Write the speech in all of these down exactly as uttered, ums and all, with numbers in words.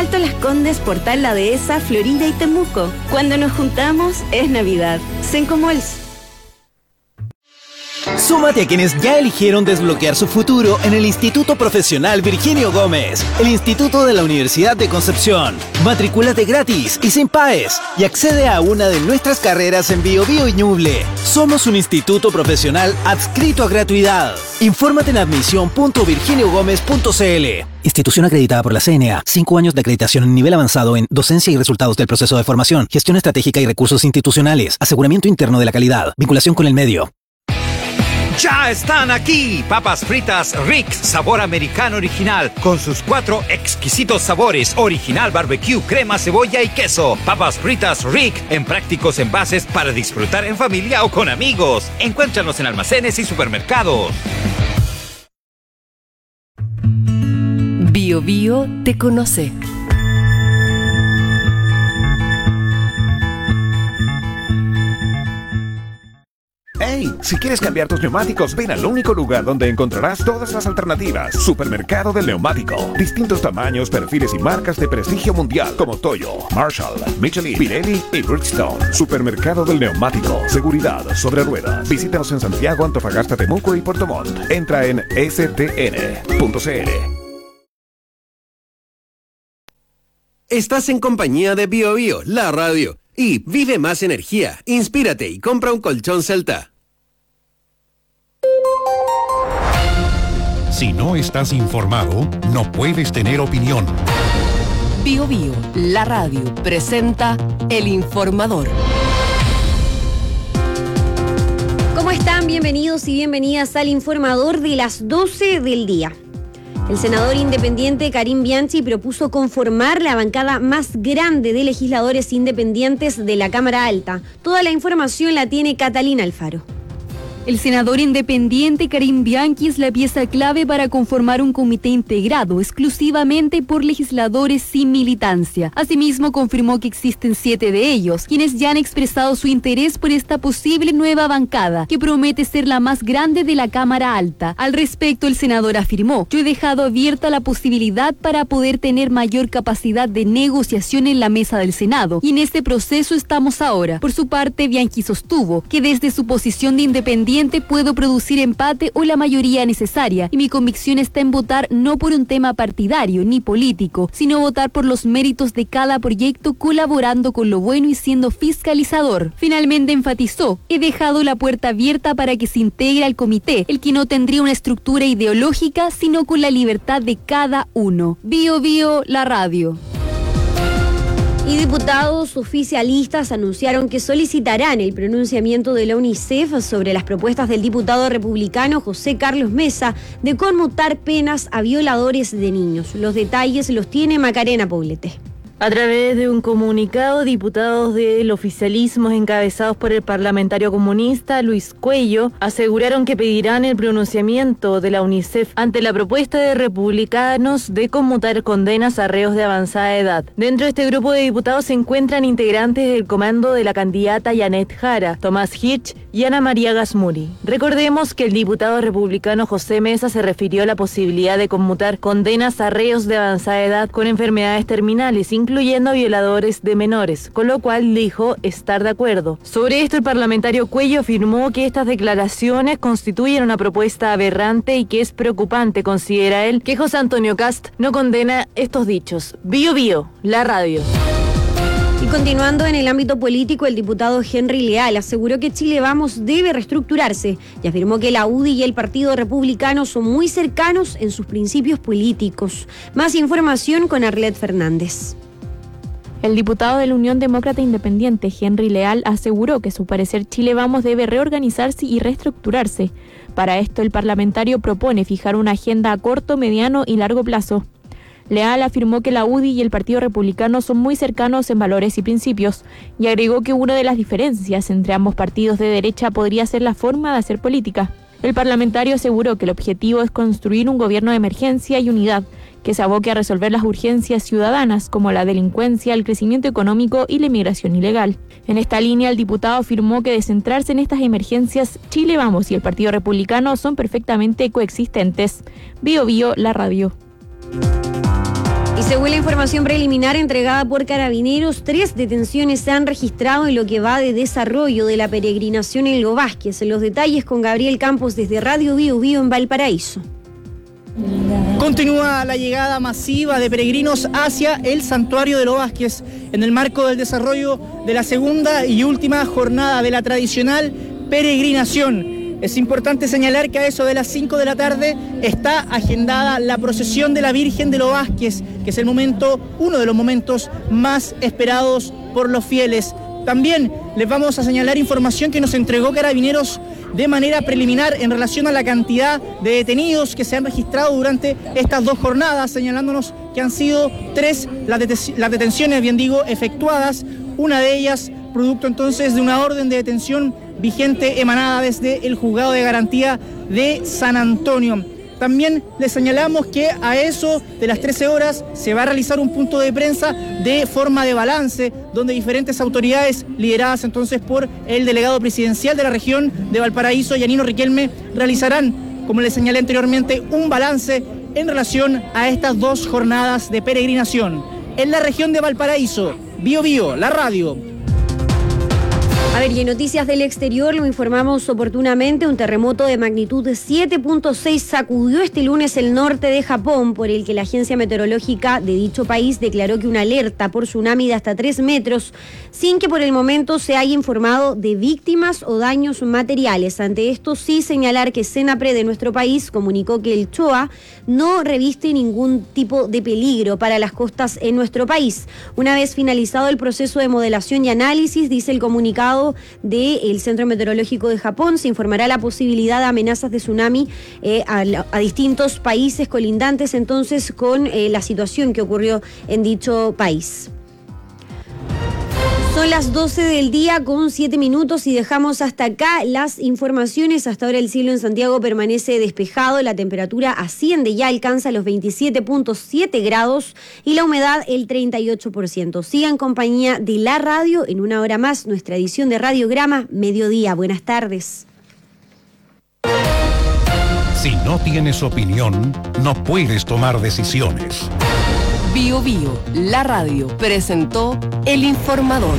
Alto Las Condes, Portal La Dehesa, Florida y Temuco. Cuando nos juntamos es Navidad. Sencomols. Súmate a quienes ya eligieron desbloquear su futuro en el Instituto Profesional Virginio Gómez, el Instituto de la Universidad de Concepción. Matricúlate gratis y sin paes y accede a una de nuestras carreras en Bio Bio y Ñuble. Somos un instituto profesional adscrito a gratuidad. Infórmate en admisión punto virginio gómez punto c l. Institución acreditada por la C N A. Cinco años de acreditación en nivel avanzado en docencia y resultados del proceso de formación, gestión estratégica y recursos institucionales, aseguramiento interno de la calidad, vinculación con el medio. ¡Ya están aquí! Papas fritas Rick's, sabor americano original, con sus cuatro exquisitos sabores: original, barbecue, crema, cebolla y queso. Papas fritas Rick, en prácticos envases para disfrutar en familia o con amigos. Encuéntranos en almacenes y supermercados. Bio Bio te conoce. ¡Hey! Si quieres cambiar tus neumáticos, ven al único lugar donde encontrarás todas las alternativas. Supermercado del Neumático. Distintos tamaños, perfiles y marcas de prestigio mundial como Toyo, Marshall, Michelin, Pirelli y Bridgestone. Supermercado del Neumático. Seguridad sobre ruedas. Visítanos en Santiago, Antofagasta, Temuco y Puerto Montt. Entra en s t n punto c l. Estás en compañía de Bio Bio, la radio. Y vive más energía, inspírate y compra un colchón Celta. Si no estás informado, no puedes tener opinión. Bio Bio, la radio, presenta El Informador. ¿Cómo están? Bienvenidos y bienvenidas al Informador de las doce del día. El senador independiente Karim Bianchi propuso conformar la bancada más grande de legisladores independientes de la Cámara Alta. Toda la información la tiene Catalina Alfaro. El senador independiente Karim Bianchi es la pieza clave para conformar un comité integrado exclusivamente por legisladores sin militancia. Asimismo, confirmó que existen siete de ellos, quienes ya han expresado su interés por esta posible nueva bancada, que promete ser la más grande de la Cámara Alta. Al respecto, el senador afirmó: "Yo he dejado abierta la posibilidad para poder tener mayor capacidad de negociación en la mesa del Senado, y en este proceso estamos ahora". Por su parte, Bianchi sostuvo que desde su posición de independiente puedo producir empate o la mayoría necesaria, y mi convicción está en votar no por un tema partidario ni político, sino votar por los méritos de cada proyecto, colaborando con lo bueno y siendo fiscalizador. Finalmente enfatizó: "He dejado la puerta abierta para que se integre al comité, el que no tendría una estructura ideológica, sino con la libertad de cada uno". Bio Bio, la radio. Y diputados oficialistas anunciaron que solicitarán el pronunciamiento de la UNICEF sobre las propuestas del diputado republicano José Carlos Mesa de conmutar penas a violadores de niños. Los detalles los tiene Macarena Poblete. A través de un comunicado, diputados del oficialismo encabezados por el parlamentario comunista Luis Cuello aseguraron que pedirán el pronunciamiento de la UNICEF ante la propuesta de republicanos de conmutar condenas a reos de avanzada edad. Dentro de este grupo de diputados se encuentran integrantes del comando de la candidata Janet Jara, Tomás Hirsch y Ana María Gasmuri. Recordemos que el diputado republicano José Mesa se refirió a la posibilidad de conmutar condenas a reos de avanzada edad con enfermedades terminales, incluyendo incluyendo a violadores de menores, con lo cual dijo estar de acuerdo. Sobre esto, el parlamentario Cuello afirmó que estas declaraciones constituyen una propuesta aberrante y que es preocupante, considera él, que José Antonio Kast no condena estos dichos. Bio Bio, la radio. Y continuando en el ámbito político, el diputado Henry Leal aseguró que Chile Vamos debe reestructurarse y afirmó que la U D I y el Partido Republicano son muy cercanos en sus principios políticos. Más información con Arlet Fernández. El diputado de la Unión Demócrata Independiente, Henry Leal, aseguró que a su parecer Chile Vamos debe reorganizarse y reestructurarse. Para esto, el parlamentario propone fijar una agenda a corto, mediano y largo plazo. Leal afirmó que la U D I y el Partido Republicano son muy cercanos en valores y principios, y agregó que una de las diferencias entre ambos partidos de derecha podría ser la forma de hacer política. El parlamentario aseguró que el objetivo es construir un gobierno de emergencia y unidad, que se aboque a resolver las urgencias ciudadanas como la delincuencia, el crecimiento económico y la inmigración ilegal. En esta línea, el diputado afirmó que de centrarse en estas emergencias, Chile Vamos y el Partido Republicano son perfectamente coexistentes. Bio Bio, la radio. Y según la información preliminar entregada por Carabineros, tres detenciones se han registrado en lo que va de desarrollo de la peregrinación en Lo Vázquez. En los detalles con Gabriel Campos desde Radio Bio Bio en Valparaíso. Continúa la llegada masiva de peregrinos hacia el santuario de Lo Vázquez en el marco del desarrollo de la segunda y última jornada de la tradicional peregrinación. Es importante señalar que a eso de las cinco de la tarde está agendada la procesión de la Virgen de Lo Vázquez, que es el momento, uno de los momentos más esperados por los fieles. También les vamos a señalar información que nos entregó Carabineros de manera preliminar en relación a la cantidad de detenidos que se han registrado durante estas dos jornadas, señalándonos que han sido tres las, deten- las detenciones, bien digo, efectuadas, una de ellas producto entonces de una orden de detención vigente emanada desde el Juzgado de Garantía de San Antonio. También les señalamos que a eso de las trece horas se va a realizar un punto de prensa de forma de balance, donde diferentes autoridades lideradas entonces por el delegado presidencial de la región de Valparaíso, Yanino Riquelme, realizarán, como les señalé anteriormente, un balance en relación a estas dos jornadas de peregrinación. En la región de Valparaíso, Bio Bio, la radio. A ver, y en noticias del exterior lo informamos oportunamente, un terremoto de magnitud siete punto seis sacudió este lunes el norte de Japón, por el que la agencia meteorológica de dicho país declaró que una alerta por tsunami de hasta tres metros, sin que por el momento se haya informado de víctimas o daños materiales. Ante esto, sí señalar que Senapred de nuestro país comunicó que el Choa no reviste ningún tipo de peligro para las costas en nuestro país. Una vez finalizado el proceso de modelación y análisis, dice el comunicado del Centro Meteorológico de Japón, se informará la posibilidad de amenazas de tsunami eh, a, a distintos países colindantes entonces con eh, la situación que ocurrió en dicho país. Son las doce del día con siete minutos y dejamos hasta acá las informaciones. Hasta ahora el cielo en Santiago permanece despejado, la temperatura asciende, ya alcanza los veintisiete punto siete grados y la humedad el treinta y ocho por ciento. Siga en compañía de la radio, en una hora más nuestra edición de Radiograma Mediodía. Buenas tardes. Si no tienes opinión, no puedes tomar decisiones. Bio Bio, la radio, presentó El Informador.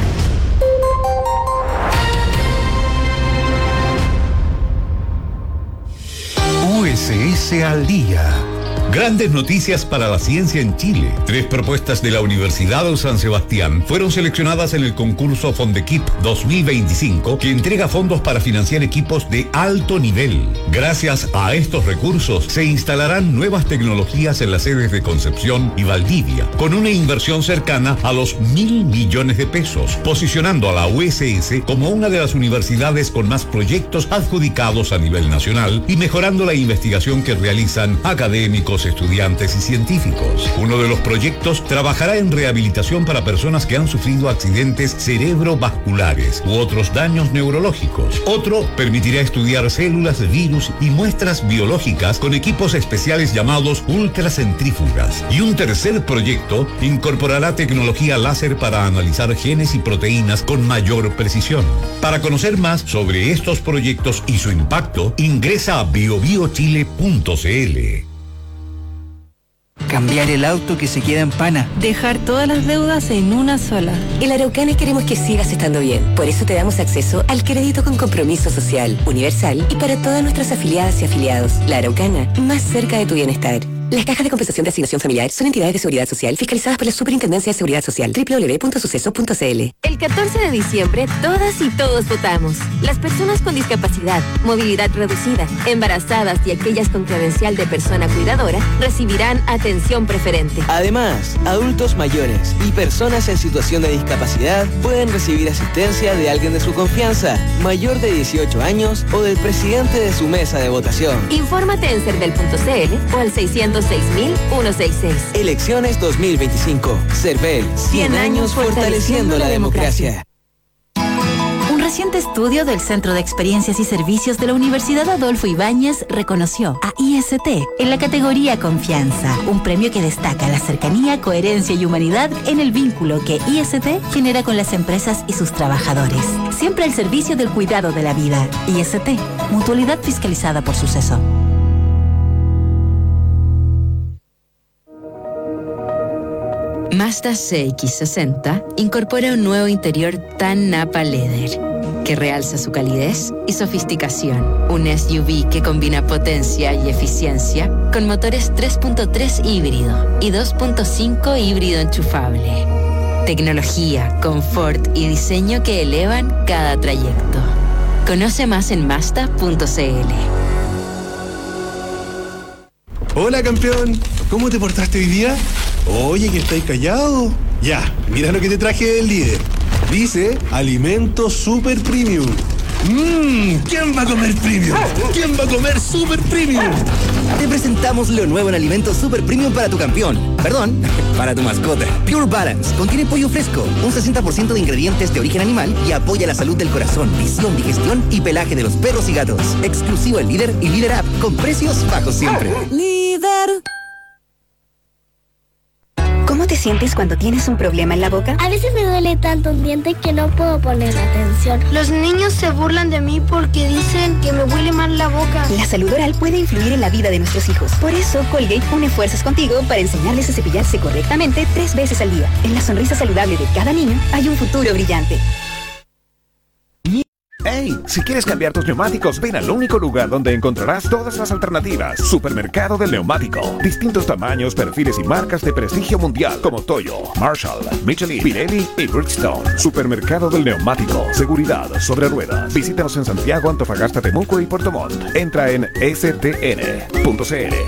U S S al día. Grandes noticias para la ciencia en Chile. Tres propuestas de la Universidad de San Sebastián fueron seleccionadas en el concurso Fondequip dos mil veinticinco, que entrega fondos para financiar equipos de alto nivel. Gracias a estos recursos se instalarán nuevas tecnologías en las sedes de Concepción y Valdivia, con una inversión cercana a los mil millones de pesos, posicionando a la U S S como una de las universidades con más proyectos adjudicados a nivel nacional y mejorando la investigación que realizan académicos, estudiantes y científicos. Uno de los proyectos trabajará en rehabilitación para personas que han sufrido accidentes cerebrovasculares u otros daños neurológicos. Otro permitirá estudiar células, virus y muestras biológicas con equipos especiales llamados ultracentrífugas. Y un tercer proyecto incorporará tecnología láser para analizar genes y proteínas con mayor precisión. Para conocer más sobre estos proyectos y su impacto, ingresa a bio bio chile punto c l. Cambiar el auto que se queda en pana. Dejar todas las deudas en una sola. En la Araucana queremos que sigas estando bien. Por eso te damos acceso al crédito con compromiso social, universal y para todas nuestras afiliadas y afiliados. La Araucana, más cerca de tu bienestar. Las cajas de compensación de asignación familiar son entidades de seguridad social fiscalizadas por la Superintendencia de Seguridad Social. doble u doble u doble u punto suceso punto c l. El catorce de diciembre, todas y todos votamos. Las personas con discapacidad, movilidad reducida, embarazadas y aquellas con credencial de persona cuidadora recibirán atención preferente. Además, adultos mayores y personas en situación de discapacidad pueden recibir asistencia de alguien de su confianza, mayor de dieciocho años o del presidente de su mesa de votación. Infórmate en cervel punto c l o al seiscientos seis mil ciento sesenta y seis. Elecciones dos mil veinticinco. Cervel, cien años fortaleciendo la democracia. Un reciente estudio del Centro de Experiencias y Servicios de la Universidad Adolfo Ibáñez reconoció a I S T en la categoría Confianza, un premio que destaca la cercanía, coherencia y humanidad en el vínculo que I S T genera con las empresas y sus trabajadores. Siempre al servicio del cuidado de la vida. I S T, mutualidad fiscalizada por Suceso. Mazda C X sesenta incorpora un nuevo interior tan Napa Leather que realza su calidez y sofisticación. Un S U V que combina potencia y eficiencia con motores tres punto tres híbrido y dos punto cinco híbrido enchufable. Tecnología, confort y diseño que elevan cada trayecto. Conoce más en Mazda punto c l. Hola, campeón. ¿Cómo te portaste hoy día? Oye, que estáis callado. Ya, mira lo que te traje del líder. Dice Alimentos Super Premium. Mmm, ¿quién va a comer premium? ¿Quién va a comer super premium? Te presentamos lo nuevo en Alimentos Super Premium para tu campeón. Perdón, para tu mascota. Pure Balance contiene pollo fresco, un sesenta por ciento de ingredientes de origen animal y apoya la salud del corazón, visión, digestión y pelaje de los perros y gatos. Exclusivo en Líder y Líder App, con precios bajos siempre. Líder. ¿Cómo te sientes cuando tienes un problema en la boca? A veces me duele tanto un diente que no puedo poner atención. Los niños se burlan de mí porque dicen que me huele mal la boca. La salud oral puede influir en la vida de nuestros hijos. Por eso, Colgate une fuerzas contigo para enseñarles a cepillarse correctamente tres veces al día. En la sonrisa saludable de cada niño hay un futuro brillante. ¡Hey! Si quieres cambiar tus neumáticos, ven al único lugar donde encontrarás todas las alternativas. Supermercado del Neumático. Distintos tamaños, perfiles y marcas de prestigio mundial como Toyo, Marshall, Michelin, Pirelli y Bridgestone. Supermercado del Neumático. Seguridad sobre ruedas. Visítanos en Santiago, Antofagasta, Temuco y Puerto Montt. Entra en s t n punto c l.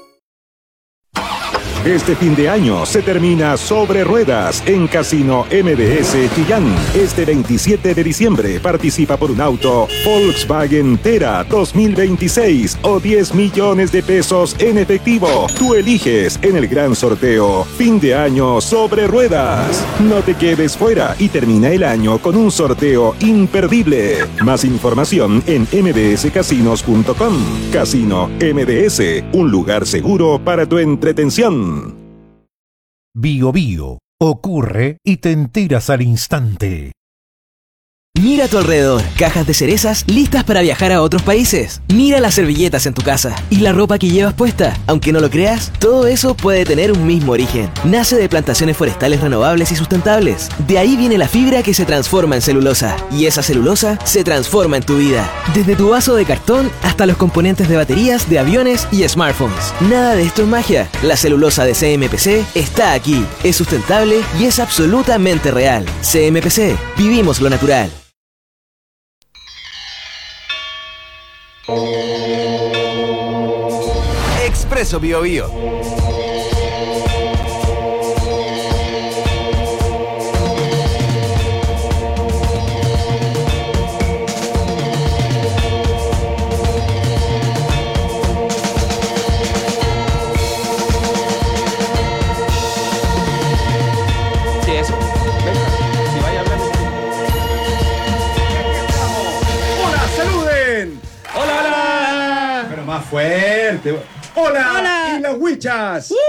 Este fin de año se termina Sobre Ruedas en Casino M D S Chillán. Este veintisiete de diciembre participa por un auto Volkswagen Tera dos mil veintiséis o diez millones de pesos en efectivo. Tú eliges en el gran sorteo Fin de Año Sobre Ruedas. No te quedes fuera y termina el año con un sorteo imperdible. Más información en m d s casinos punto com. Casino M D S, un lugar seguro para tu entretención. Bio Bio. Ocurre y te enteras al instante. Mira a tu alrededor, cajas de cerezas listas para viajar a otros países. Mira las servilletas en tu casa y la ropa que llevas puesta. Aunque no lo creas, todo eso puede tener un mismo origen. Nace de plantaciones forestales renovables y sustentables. De ahí viene la fibra que se transforma en celulosa. Y esa celulosa se transforma en tu vida. Desde tu vaso de cartón hasta los componentes de baterías, de aviones y smartphones. Nada de esto es magia. La celulosa de C M P C está aquí. Es sustentable y es absolutamente real. C M P C. Vivimos lo natural. Expreso Bio Bio. Sí, eso. Venga, si vaya a hablar. ¡Hola, saluden! ¡Hola, hola! Pero más fuerte. ¡Hola! ¡Hola! ¡Y las huichas! Uh.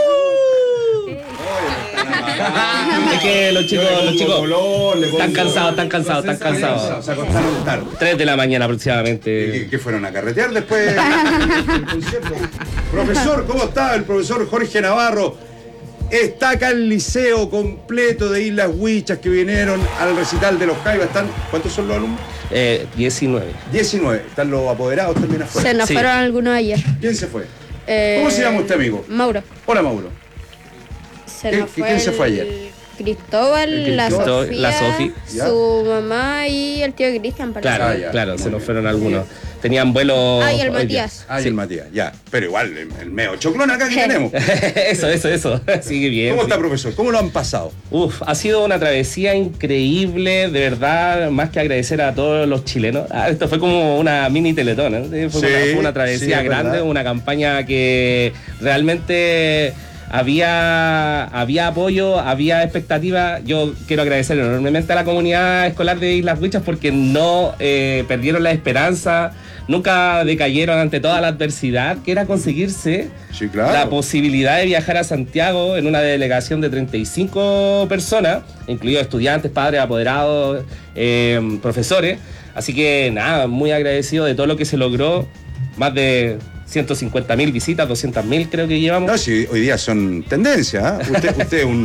Es que los chicos, los chicos están cansados, están cansados, están cansados. Se acostaron tarde. Tres de la mañana aproximadamente. ¿Y qué fueron a carretear después del concierto? Profesor, ¿cómo está? El profesor Jorge Navarro está acá el liceo completo de Islas Huichas que vinieron al recital de los Jaivas. ¿Están? ¿Cuántos son los alumnos? Eh, diecinueve. diecinueve. ¿Están los apoderados también afuera? Se nos Sí. fueron algunos ayer. ¿Quién se fue? Eh, ¿Cómo se llama usted, amigo? Mauro. Hola, Mauro. Se ¿Qué- nos fue quién se fue el ayer? Cristóbal, El la Cristóbal, Sofía, la Sofi. su mamá y el tío Cristian. parece. Claro, claro, se nos fueron algunos. Tenían vuelos. Ah, y el hoy día. Matías. Ah, y el Matías, ya. Pero igual, el, el medio choclón acá que tenemos. Eso, eso, eso. Sigue bien. ¿Cómo sí. está, profesor? ¿Cómo lo han pasado? Uf, ha sido una travesía increíble, de verdad, más que agradecer a todos los chilenos. Ah, esto fue como una mini teletón, ¿eh? Fue, Sí, una, fue una travesía sí, es grande, verdad. una campaña que realmente había, había apoyo, había expectativa. Yo quiero agradecer enormemente a la comunidad escolar de Islas Huichas porque no eh, perdieron la esperanza, nunca decayeron ante toda la adversidad, que era conseguirse Sí, claro. la posibilidad de viajar a Santiago en una delegación de treinta y cinco personas, incluidos estudiantes, padres, apoderados, eh, profesores. Así que nada, muy agradecido de todo lo que se logró. Más de ciento cincuenta mil visitas, doscientas mil creo que llevamos. No, si hoy día son tendencias, ¿eh? Usted, usted es un,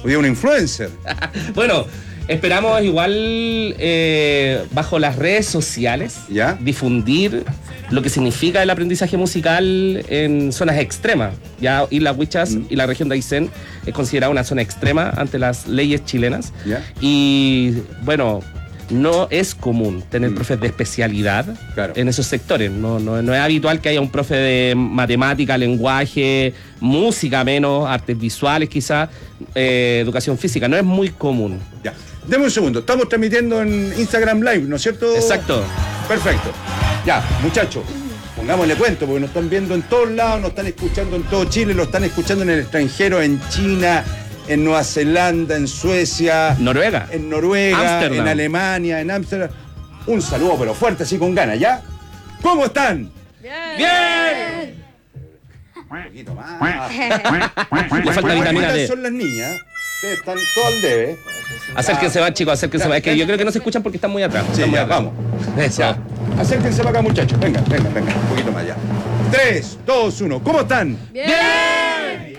Hoy día un influencer. Bueno, esperamos igual eh, bajo las redes sociales ¿Ya? difundir lo que significa el aprendizaje musical en zonas extremas. Ya Islas Huichas mm. y la región de Aysén es considerada una zona extrema ante las leyes chilenas. ¿Ya? Y bueno, no es común tener mm. profes de especialidad claro. en esos sectores. No, no, no es habitual que haya un profe de matemática, lenguaje, música menos, artes visuales quizás, eh, educación física. No es muy común. Ya. Deme un segundo. Estamos transmitiendo en Instagram Live, ¿no es cierto? Exacto. Perfecto. Ya, muchachos, pongámosle cuento, porque nos están viendo en todos lados, nos están escuchando en todo Chile, lo están escuchando en el extranjero, en China, en Nueva Zelanda, en Suecia, Noruega, en Noruega, Amsterdam. en Alemania, en Ámsterdam. Un saludo, pero fuerte, así con ganas, ¿ya? ¿Cómo están? ¡Bien! ¡Bien! Un poquito más. Le falta vitamina D. Son las niñas. Ustedes están todo al debe. Acérquense más, chicos, acérquense más. Es que yo creo que no se escuchan porque están muy atrás. Sí, muy ya, atrás. vamos. Eso. Ya. Acérquense para acá, muchachos. Venga, venga, venga. Un poquito más allá. Tres, dos, uno. ¿Cómo están? ¡Bien! Sí,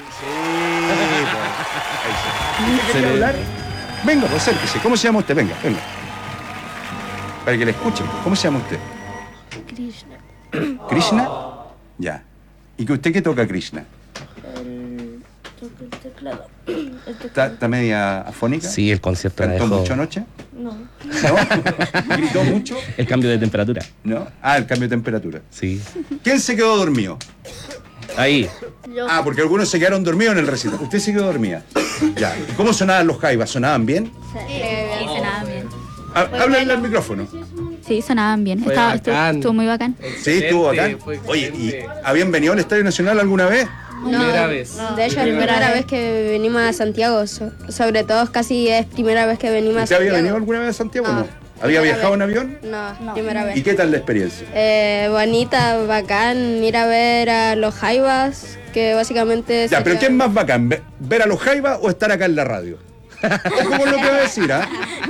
pues. ¿Usted quería hablar? Venga, pues acérquese. ¿Cómo se llama usted? Venga, venga. Para que le escuchen. ¿Cómo se llama usted? Krishna. ¿Krishna? Ya. ¿Y que usted qué toca, Krishna? El, toco el teclado. El ¿Está, teclado. está media afónica? Sí, el concierto la ¿Cantó dejó. mucho anoche? No. ¿No? ¿Gritó mucho? El cambio de temperatura. ¿No? Ah, el cambio de temperatura. Sí. ¿Quién se quedó dormido? Ahí. Yo. Ah, porque algunos se quedaron dormidos en el recital. ¿Usted se quedó dormida? Ya. ¿Y cómo sonaban los jaivas? ¿Sonaban bien? Sí, sonaban bien. Ha- Háblenle al micrófono. Sí, sonaban bien. Fue Estaba, estuvo, bacán. estuvo muy bacán. Sí, estuvo acá. Oye, ¿y habían venido al Estadio Nacional alguna vez? Primera vez. De hecho, es primera vez que venimos a Santiago. So- sobre todo, casi es primera vez que venimos a ¿Usted Santiago. había venido alguna vez a Santiago o no? No. ¿Había Primera viajado vez. en avión? No, primera vez. ¿Y qué tal la experiencia? Eh, bonita, bacán, ir a ver a los Jaivas, que básicamente... Ya, pero sería- ¿qué es más bacán? ¿Ve- ¿Ver a los jaivas o estar acá en la radio? Ojo con lo que va a decir, ¿ah?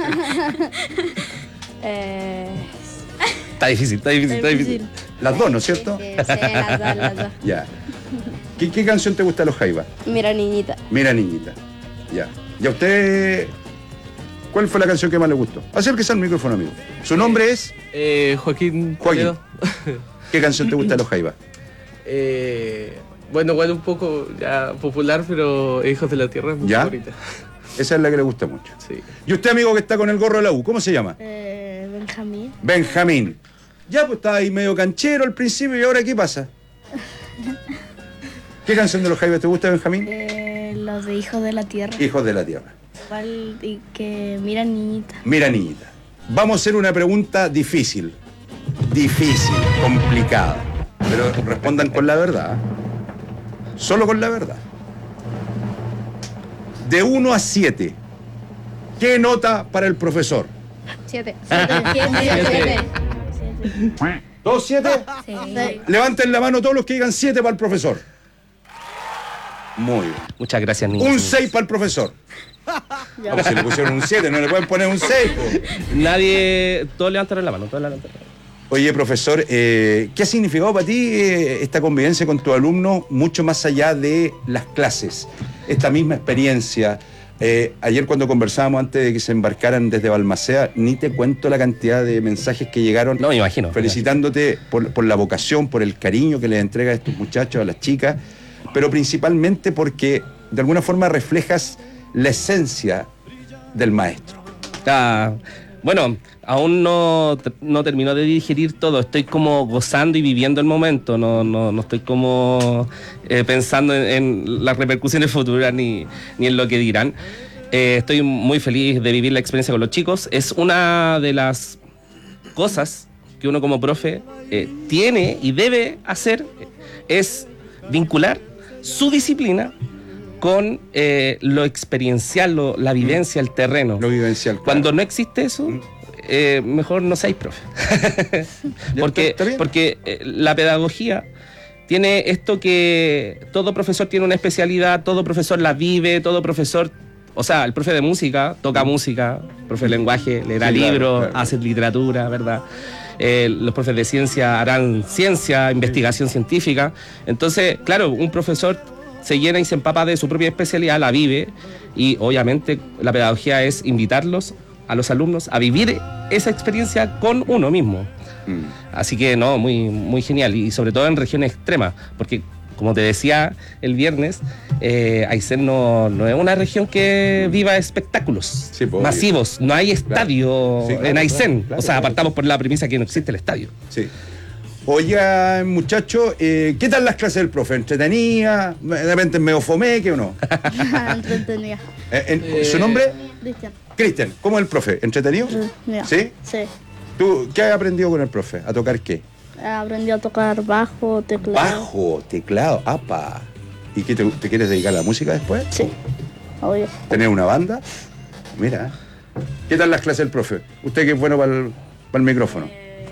Eh, Está difícil, está difícil, está difícil. Las dos, ¿no es cierto? sí, sí, las dos, las dos. Ya. ¿Qué, qué canción te gusta de los jaivas? Mira, niñita. Mira, niñita. Ya. ¿Y a usted cuál fue la canción que más le gustó? Acérquese al micrófono, amigo. ¿Su nombre es? Eh, Joaquín. Joaquín. Toledo. ¿Qué canción te gusta de los jaivas? Eh, bueno, igual un poco ya popular, pero Hijos de la Tierra es mi ¿Ya? favorita. Esa es la que le gusta mucho. Sí. ¿Y usted, amigo, que está con el gorro de la U, cómo se llama? Eh, Benjamín. Benjamín. Ya, pues estaba ahí medio canchero al principio, ¿y ahora qué pasa? ¿Qué canción de los jaivas te gusta, Benjamín? Eh, los de Hijos de la Tierra. Hijos de la Tierra. Igual, y que mira niñita. Mira, niñita, vamos a hacer una pregunta difícil. Difícil, complicada. Pero respondan con la verdad. Solo con la verdad. De uno a siete, ¿qué nota para el profesor? Siete. Siete. ¿Dos siete? Sí. Levanten la mano todos los que digan siete para el profesor. Muy bien. Muchas gracias, niños. Un seis para el profesor. Ahora si le pusieron un siete, no le pueden poner un seis. Nadie. Todos levantaron la mano, todos levantaron la mano. Oye, profesor, eh, ¿qué ha significado para ti eh, esta convivencia con tu alumno mucho más allá de las clases? Esta misma experiencia. Eh, ayer cuando conversábamos antes de que se embarcaran desde Balmaceda, ni te cuento la cantidad de mensajes que llegaron. No, me imagino. Felicitándote por, por la vocación, por el cariño que les entrega a estos muchachos, a las chicas, pero principalmente porque de alguna forma reflejas la esencia del maestro. Ah, bueno, aún no, no termino de digerir todo, estoy como gozando y viviendo el momento, no, no, no estoy como eh, pensando en, en las repercusiones futuras ni, ni en lo que dirán. Eh, estoy muy feliz de vivir la experiencia con los chicos, es una de las cosas que uno como profe eh, tiene y debe hacer, es vincular su disciplina con eh, lo experiencial, lo, la vivencia, el terreno. Lo vivencial. Claro. Cuando no existe eso, eh, mejor no seáis profe. porque porque eh, la pedagogía tiene esto que todo profesor tiene una especialidad, todo profesor la vive, todo profesor, o sea, el profe de música toca música, el profe de lenguaje leerá Sí, claro, libros, claro. hace literatura, ¿verdad? Eh, los profes de ciencia harán ciencia, investigación científica. Entonces, claro, un profesor se llena y se empapa de su propia especialidad, la vive, y obviamente la pedagogía es invitarlos a los alumnos a vivir esa experiencia con uno mismo. Mm. Así que no, muy, muy genial, y sobre todo en regiones extremas, porque como te decía el viernes, eh, Aysén no, no es una región que viva espectáculos sí, pues, masivos, no hay estadio claro. sí, claro, en Aysén, claro, claro, o sea, claro. apartamos por la premisa que no existe el estadio. Sí. Oiga, muchachos, eh, ¿qué tal las clases del profe? ¿Entretenida? ¿De repente medio fomeque o no? Entretenida. Eh, ¿Su nombre? Cristian. Cristian, ¿cómo es el profe? ¿Entretenido? Mira. ¿Sí? Sí. ¿Tú qué has aprendido con el profe? ¿A tocar qué? Aprendí a tocar bajo, teclado. Bajo, teclado, apa. ¿Y qué te, te quieres dedicar a la música después? Sí, obvio. ¿Tener una banda? Mira. ¿Qué tal las clases del profe? Usted que es bueno para el, para el micrófono.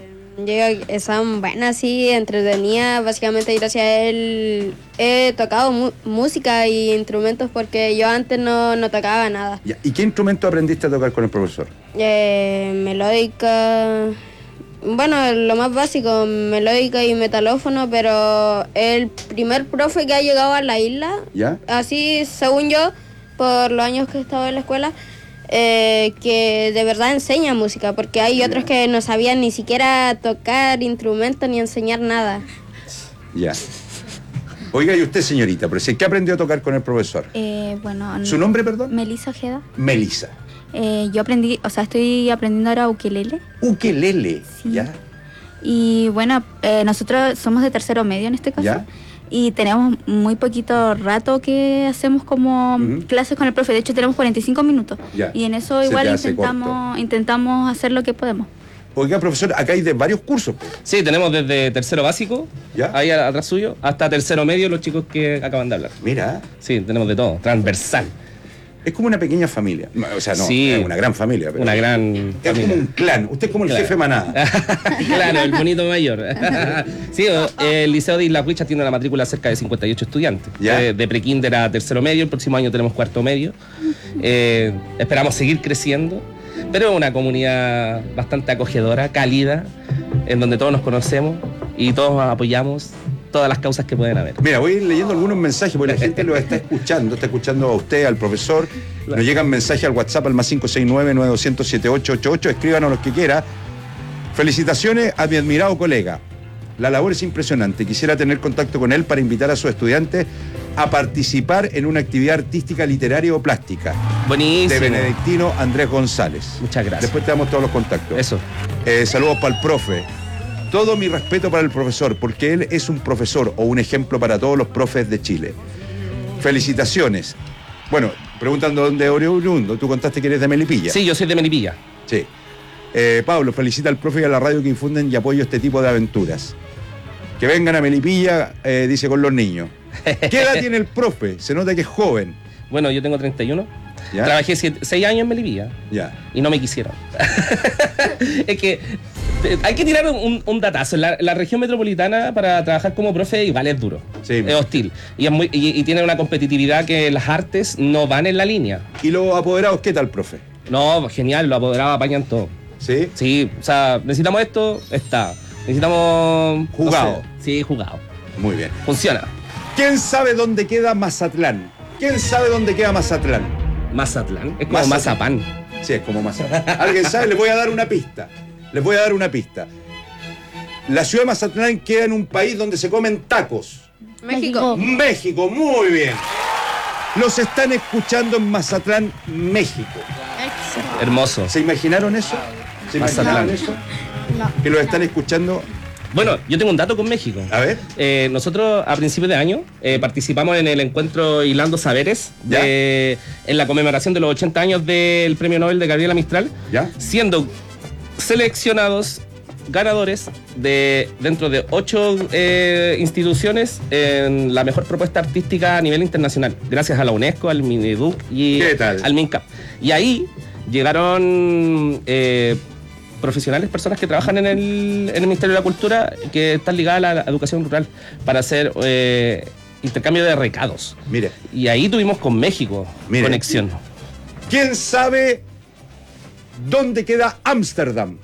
Yo, son buenas, sí, entretenidas. Básicamente, gracias a él he tocado mu- música y instrumentos porque yo antes no, no tocaba nada. Ya. ¿Y qué instrumento aprendiste a tocar con el profesor? Eh, melódica. Bueno, lo más básico, melódica y metalófono, pero el primer profe que ha llegado a la isla, ¿ya? Así según yo, por los años que he estado en la escuela, eh, que de verdad enseña música, porque hay ¿ya? Otros que no sabían ni siquiera tocar instrumentos ni enseñar nada. Ya. Oiga, y usted, señorita, pero ¿qué aprendió a tocar con el profesor? Eh, bueno, ¿Su nombre, perdón? Melissa Ojeda. Melissa. Eh, yo aprendí, o sea, estoy aprendiendo ahora ukelele. Ukelele, sí. ¿ya? Y bueno, eh, nosotros somos de tercero medio en este caso. ¿Ya? Y tenemos muy poquito rato que hacemos como uh-huh. clases con el profe. De hecho, tenemos cuarenta y cinco minutos. Ya. Y en eso Se igual intentamos, intentamos hacer lo que podemos. Oiga, profesor, acá hay de varios cursos. Pues. Sí, tenemos desde tercero básico, ¿ya? Ahí atrás suyo, hasta tercero medio, los chicos que acaban de hablar. Mira. Sí, tenemos de todo, transversal. Es como una pequeña familia. O sea, no, sí, es una gran familia. Pero una gran es familia. como un clan. Usted es como el claro. jefe manada. Claro, el bonito mayor. Sí, el Liceo de Islas Huichas tiene una matrícula cerca de cincuenta y ocho estudiantes. ¿Ya? De, de prekinder a tercero medio. El próximo año tenemos cuarto medio. Eh, esperamos seguir creciendo. Pero es una comunidad bastante acogedora, cálida, en donde todos nos conocemos y todos apoyamos todas las causas que pueden haber. Mira, voy a ir leyendo algunos mensajes porque la gente lo está escuchando, está escuchando a usted, al profesor. Nos llegan mensajes al WhatsApp al más cinco seis nueve, nueve dos cero cero, siete ocho ocho ocho. Escríbanos los que quiera. Felicitaciones a mi admirado colega. La labor es impresionante. Quisiera tener contacto con él para invitar a sus estudiantes a participar en una actividad artística, literaria o plástica. Buenísimo. De benedictino Andrés González. Muchas gracias. Después te damos todos los contactos. Eso. Eh, saludos para el profe. Todo mi respeto para el profesor, porque él es un profesor o un ejemplo para todos los profes de Chile. Felicitaciones. Bueno, preguntando dónde es oriundo, tú contaste que eres de Melipilla. Sí, yo soy de Melipilla. Sí. Eh, Pablo, felicita al profe y a la radio que infunden y apoyo este tipo de aventuras. Que vengan a Melipilla, eh, dice, con los niños. ¿Qué edad tiene el profe? Se nota que es joven. Bueno, yo tengo treinta y uno. ¿Ya? Trabajé seis años en Melipilla. Ya. Y no me quisieron. Es que hay que tirar un, un datazo. La, la región metropolitana para trabajar como profe igual es duro. Sí, es hostil. Y, es muy, y, y tiene una competitividad que las artes no van en la línea. ¿Y los apoderados qué tal, profe? No, genial, los apoderados apañan todo. ¿Sí? Sí, o sea, necesitamos esto, está. Necesitamos... Jugado. No sé. Sí, jugado. Muy bien. Funciona. ¿Quién sabe dónde queda Mazatlán? ¿Quién sabe dónde queda Mazatlán? Mazatlán. Es como Mazapán. Sí, es como Mazapán. ¿Alguien sabe? Les voy a dar una pista. Les voy a dar una pista. La ciudad de Mazatlán queda en un país donde se comen tacos. México. México, muy bien. Los están escuchando en Mazatlán, México. Hermoso. ¿Se imaginaron eso? ¿Se imaginaron Mazatlán. eso? No. Que los están escuchando. Bueno, yo tengo un dato con México. A ver. Eh, nosotros a principios de año eh, participamos en el encuentro Hilando Saberes de, en la conmemoración de los ochenta años del Premio Nobel de Gabriela Mistral, ¿ya? Siendo seleccionados ganadores de dentro de ocho eh, instituciones en la mejor propuesta artística a nivel internacional, gracias a la UNESCO, al Mineduc y al MINCAP. Y ahí llegaron... Eh, profesionales, personas que trabajan en el, en el Ministerio de la Cultura, que están ligadas a la educación rural para hacer eh, intercambio de recados. Mire. Y ahí tuvimos con México Mire. conexión. ¿Quién sabe dónde queda Ámsterdam?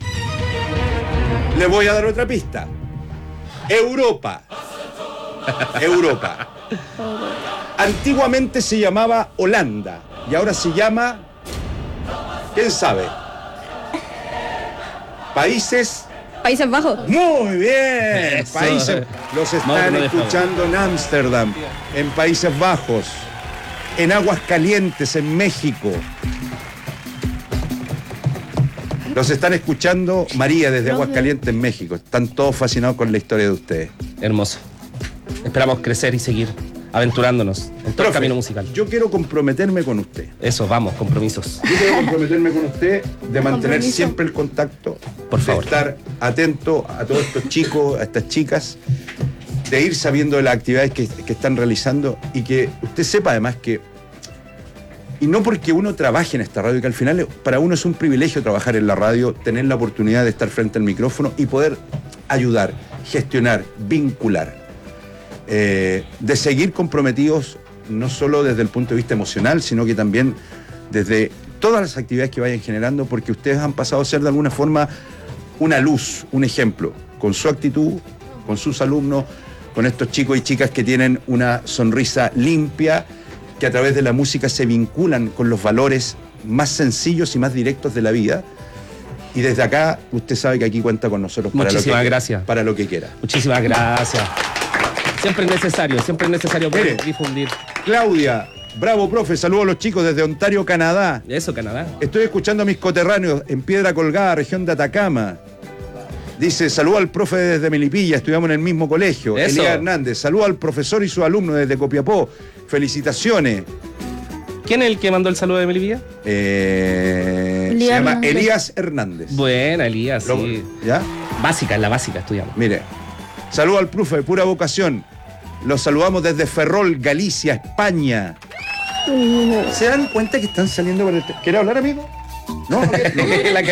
Le voy a dar otra pista. Europa. Europa. Antiguamente se llamaba Holanda y ahora se llama, ¿quién sabe? Países... Países Bajos. Muy bien. Eso. Países. Los están Mauro de escuchando en Ámsterdam, en Países Bajos, en Aguascalientes, en México. Los están escuchando, María, desde Aguascalientes, en México. Están todos fascinados con la historia de ustedes. Hermoso. Esperamos crecer y seguir aventurándonos en todo Profe, el camino musical. Yo quiero comprometerme con usted. Eso, vamos, compromisos. Yo quiero comprometerme con usted de mantener Compromiso. siempre el contacto, Por favor. de estar atento a todos estos chicos, a estas chicas, de ir sabiendo de las actividades que, que están realizando y que usted sepa además que, y no porque uno trabaje en esta radio, que al final para uno es un privilegio trabajar en la radio, tener la oportunidad de estar frente al micrófono y poder ayudar, gestionar, vincular. Eh, de seguir comprometidos no solo desde el punto de vista emocional, sino que también desde todas las actividades que vayan generando, porque ustedes han pasado a ser de alguna forma una luz, un ejemplo, con su actitud, con sus alumnos, con estos chicos y chicas que tienen una sonrisa limpia, que a través de la música se vinculan con los valores más sencillos y más directos de la vida. Y desde acá, usted sabe que aquí cuenta con nosotros para, lo que, Muchísimas gracias. para lo que quiera. Muchísimas gracias. Siempre es necesario, siempre es necesario Mire, difundir. Claudia, bravo, profe, saludo a los chicos desde Ontario, Canadá. Eso, Canadá. Estoy escuchando a mis coterráneos en Piedra Colgada, región de Atacama. Dice, saludo al profe desde Melipilla, estudiamos en el mismo colegio. Eso. Elías Hernández, saludo al profesor y su alumno desde Copiapó. Felicitaciones. ¿Quién es el que mandó el saludo de Melipilla? Eh, se Elías llama Hernández. Elías Hernández. Buena, Elías, Lo- sí. ¿Ya? Básica, en la básica estudiamos. Mire, saludo al profe de pura vocación. Los saludamos desde Ferrol, Galicia, España. ¿Se dan cuenta que están saliendo por el... te- ¿Quiere hablar, amigo? No, no, quiere- no quiere. La que-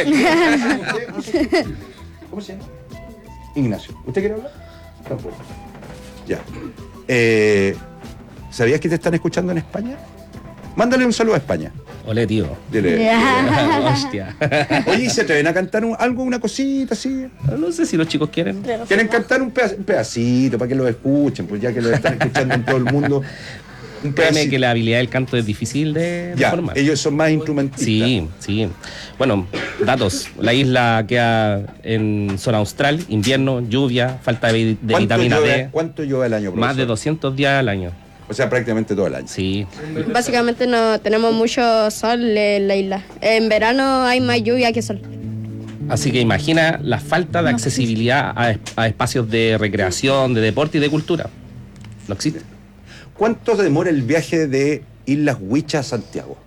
¿Cómo se llama? Ignacio. ¿Usted quiere hablar? Tampoco. Ya. Eh, ¿Sabías que te están escuchando en España? Mándale un saludo a España. Olé, tío. Dile. Hostia. Oye, ¿y se atreven a cantar un- algo, una cosita así? No sé si los chicos quieren. ¿Quieren cantar un, peda- un pedacito para que lo escuchen? Pues ya que lo están escuchando en todo el mundo. Un Créeme pedacito. que la habilidad del canto es difícil de, de Ya, formar. ellos son más instrumentistas. Sí, sí. Bueno, datos. La isla queda en zona austral, invierno, lluvia, falta de, de ¿Cuánto vitamina llueve, D. ¿Cuánto llueve al año, profesor? Más de doscientos días al año. O sea, prácticamente todo el año. Sí. Básicamente no tenemos mucho sol en la isla. En verano hay más lluvia que sol. Así que imagina la falta de accesibilidad a, es- a espacios de recreación, de deporte y de cultura. No existe. ¿Cuánto demora el viaje de Islas Huicha a Santiago?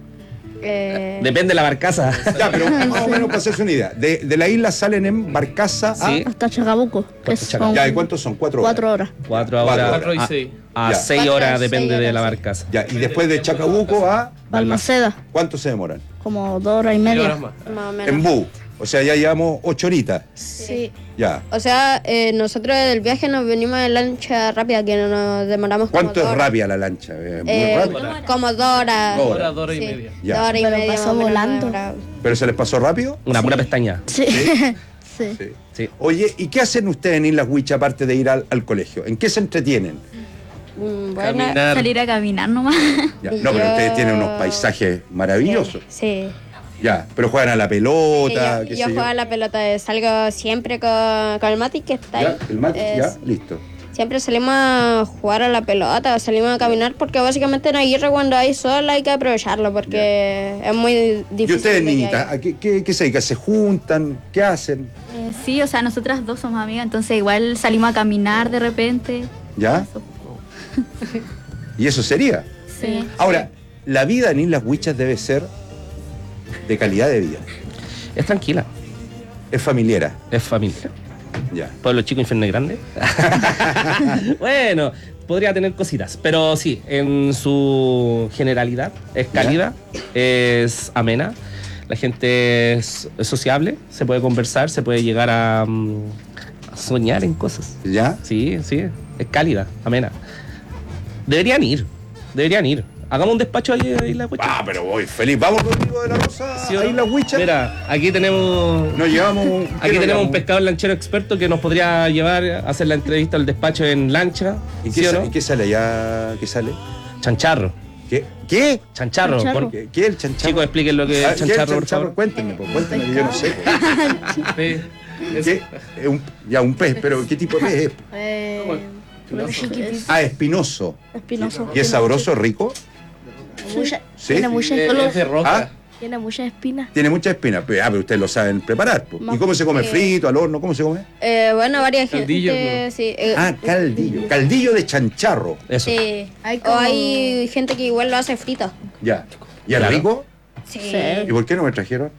Eh, Depende de la barcaza. Ya, pero más o menos para hacerse una idea. De, de la isla salen en barcaza a... Sí. Hasta Chacabuco, que Hasta Chacabuco. son Ya, ¿y cuántos son? ¿Cuatro horas? cuatro horas. Cuatro Cuatro horas. Cuatro y a- seis. A Ya. seis Cuatro, horas seis depende de horas, la sí. barcaza. Ya, y después de Chacabuco a... Balmaceda, ¿Cuánto se demoran? como dos horas y Media media. horas más. más o menos. En Bu. O sea, ya llevamos ocho horitas. Sí. Ya. O sea, eh, nosotros del viaje nos venimos en lancha rápida, que no nos demoramos como ¿Cuánto dos es horas. rápida la lancha? Eh, Muy Eh, rápida. como dos horas. Dos Hora, dos horas y Sí. media. Ya. Dos horas y Pero media. pasó más o menos, volando. demoraba. ¿Pero se les pasó rápido? Una pura pestaña. Sí. sí. Sí. Sí. Oye, ¿y qué hacen ustedes en Islas Huicha aparte de ir al, al colegio? ¿En qué se entretienen? Mm, bueno, Caminar. Salir a caminar nomás. Ya. Y No, pero yo- ustedes tienen unos paisajes maravillosos. Sí. Ya, pero juegan a la Sí, pelota, yo qué yo sé juego yo. a la pelota, eh, salgo siempre con, con el Mati que está ahí. Ya, el mate, Eh, ya, listo. Siempre salimos a jugar a la pelota, salimos a caminar, porque básicamente en Aguirre cuando hay sol hay que aprovecharlo, porque es muy difícil. ¿Y ustedes, de que niñitas, haya. a qué, qué, qué se dedican? ¿Se juntan? ¿Qué hacen? Eh, sí, o sea, nosotras dos somos amigas, entonces igual salimos a caminar de repente. ¿Ya? ¿Y eso sería? Sí. Ahora, la vida en Islas Huichas debe ser de calidad de vida. Es tranquila. Es familiar. Es familia. Ya. Pueblo chico, infierno grande. Bueno, podría tener cositas, pero sí, en su generalidad es cálida, es amena, la gente es, es sociable, se puede conversar, se puede llegar a, mm, a soñar en cosas. ¿Ya? Sí, sí, es cálida, amena. Deberían ir, deberían ir. Hagamos un despacho ahí en Isla Huicha. Ah, pero voy feliz. Vamos, Rodrigo de la Rosa, ¿Sí o a no? Isla Huicha. Mira, aquí tenemos. Nos llevamos. un- ¿qué Aquí nos tenemos llevamos? un pescador lanchero experto que nos podría llevar a hacer la entrevista al despacho en lancha. ¿Y ¿Sí qué, o sa- no? y qué sale allá? ¿Qué sale? Chancharro. ¿Qué? ¿Qué? Chancharro. Chancharro. por- ¿Qué, qué es el chancharro? Chicos, expliquen lo que Ah, es ¿qué chancharro, por chancharro? favor. Cuéntenme, pues, cuéntenme, que yo no sé. Sí. ¿Qué? Es un- ya, un pez, pero ¿qué tipo de pez es? Eh, chiquitito. Ah, espinoso. Espinoso. ¿Y es sabroso, rico? Mucha- ¿Sí? Tiene muchas Eh, solo- es de roca. ¿Ah? Tiene muchas espinas. Tiene mucha espina. Pero, ah, pero ustedes lo saben preparar. pues. ¿Y cómo se come? Eh, ¿Frito, al horno? ¿Cómo se come? Eh, bueno, varias Caldillo, gente. Sí, eh, Ah, caldillo. Caldillo de chancharro. Eso. sí. Hay O como- hay gente que igual lo hace frito. Ya. ¿Y es Claro. rico? Sí. ¿Y por qué no me trajeron?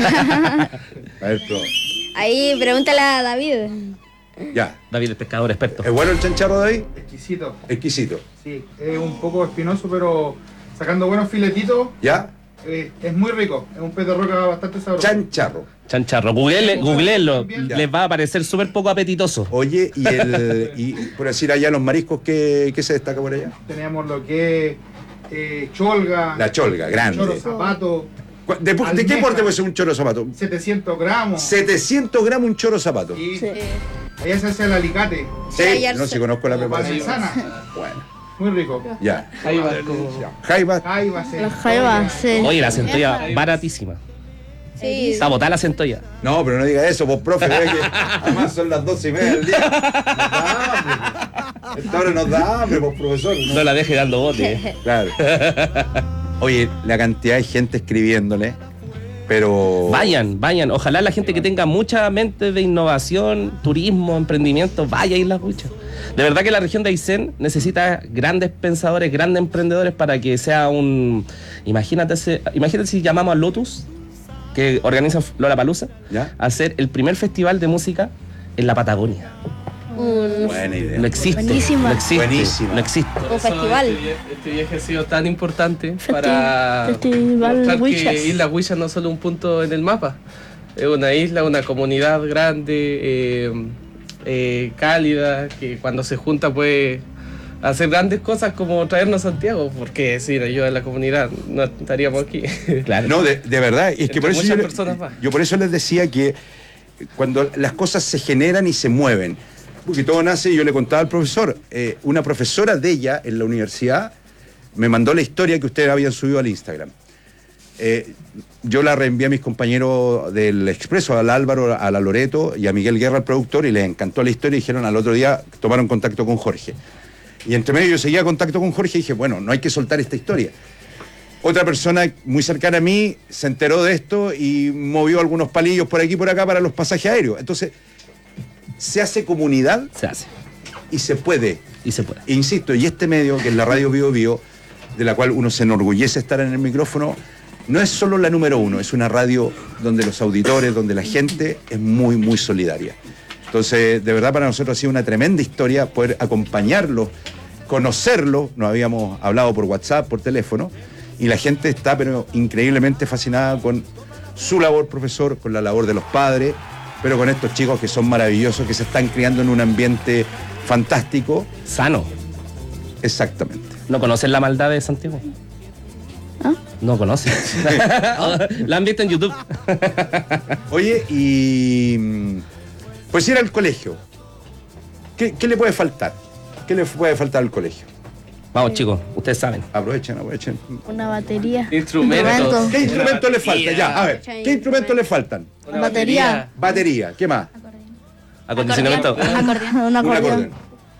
A ver, pero- Ahí pregúntale a David. ya. David, el pescador experto. ¿Es bueno el chancharro, David? Exquisito. Exquisito. Sí, es un poco espinoso, pero sacando buenos filetitos, ¿Ya? eh, es muy rico. Es un pez de roca bastante sabroso. Chancharro. Chancharro. Google, googleenlo. Les va a parecer súper poco apetitoso. Oye, y el. y por decir allá los mariscos, ¿qué, qué se destaca por allá? Tenemos lo que es eh, cholga. La cholga, grande. Choro zapato. ¿De, de qué Almeja. porte puede ser un choro zapato? setecientos gramos. setecientos gramos un choro zapato. Y allá se hace el alicate. Sí, no sé si conozco la preparación. Parmesana. Bueno, Muy rico. ya. Jaiba. Jaiba. Jaiba, sí. La jaiba, sí. Oye, la centolla baratísima. Sí. Está botada la centolla. No, pero no diga eso, vos, profe, ve que además son las doce y media del día. Nos da hambre. Esta hora nos da hambre, vos, profesor. No la deje dando bote. Claro. Oye, la cantidad de gente escribiéndole, pero. Vayan, vayan. Ojalá la gente que tenga mucha mente de innovación, turismo, emprendimiento, vaya a Islas Huichas. De verdad que la región de Aysén necesita grandes pensadores, grandes emprendedores para que sea un... Imagínate, ese- imagínate si llamamos a Lotus, que organiza Lollapalooza, a hacer el primer festival de música en la Patagonia. Un, Buena idea. No existe. Buenísima. No existe. Buenísima. No existe. un festival. Este viaje, este viaje ha sido tan importante para Festival mostrar Huichas. que Isla Huichas no es solo un punto en el mapa. Es una isla, una comunidad grande, eh, eh, cálida, que cuando se junta puede hacer grandes cosas como traernos a Santiago, porque sin ayuda de la comunidad no estaríamos aquí. Claro. No, de, de verdad, es que Entre por eso muchas yo, personas más. yo por eso les decía que cuando las cosas se generan y se mueven, porque todo nace, yo le contaba al profesor, eh, una profesora de ella en la universidad me mandó la historia que ustedes habían subido al Instagram. Eh, yo la reenvié a mis compañeros del Expreso, al Álvaro, a la Loreto y a Miguel Guerra, el productor, y les encantó la historia y dijeron al otro día, tomaron contacto con Jorge. Y entre medio yo seguía contacto con Jorge y dije, bueno, no hay que soltar esta historia. Otra persona muy cercana a mí se enteró de esto y movió algunos palillos por aquí y por acá para los pasajes aéreos. Entonces, se hace comunidad. Se hace. Y se puede. Y se puede. E insisto, y este medio, que es la Radio Bio Bio, de la cual uno se enorgullece estar en el micrófono, no es solo la número uno, es una radio donde los auditores, donde la gente es muy, muy solidaria. Entonces, de verdad para nosotros ha sido una tremenda historia poder acompañarlos, conocerlos, nos habíamos hablado por WhatsApp, por teléfono, y la gente está pero increíblemente fascinada con su labor, profesor, con la labor de los padres, pero con estos chicos que son maravillosos, que se están criando en un ambiente fantástico. Sano. Exactamente. ¿No conocen la maldad de Santiago? ¿Ah? No conocen. La han visto en YouTube. Oye, y pues ir al colegio. ¿Qué, qué le puede faltar? ¿Qué le puede faltar al colegio? Vamos, chicos, ustedes saben. Aprovechen, aprovechen. Una batería. Instrumentos. ¿Qué instrumentos le faltan? Ya, a ver, ¿qué instrumentos le faltan? Una batería. Batería, ¿qué más? Acondicionamiento. Un acordeón. Un acordeón.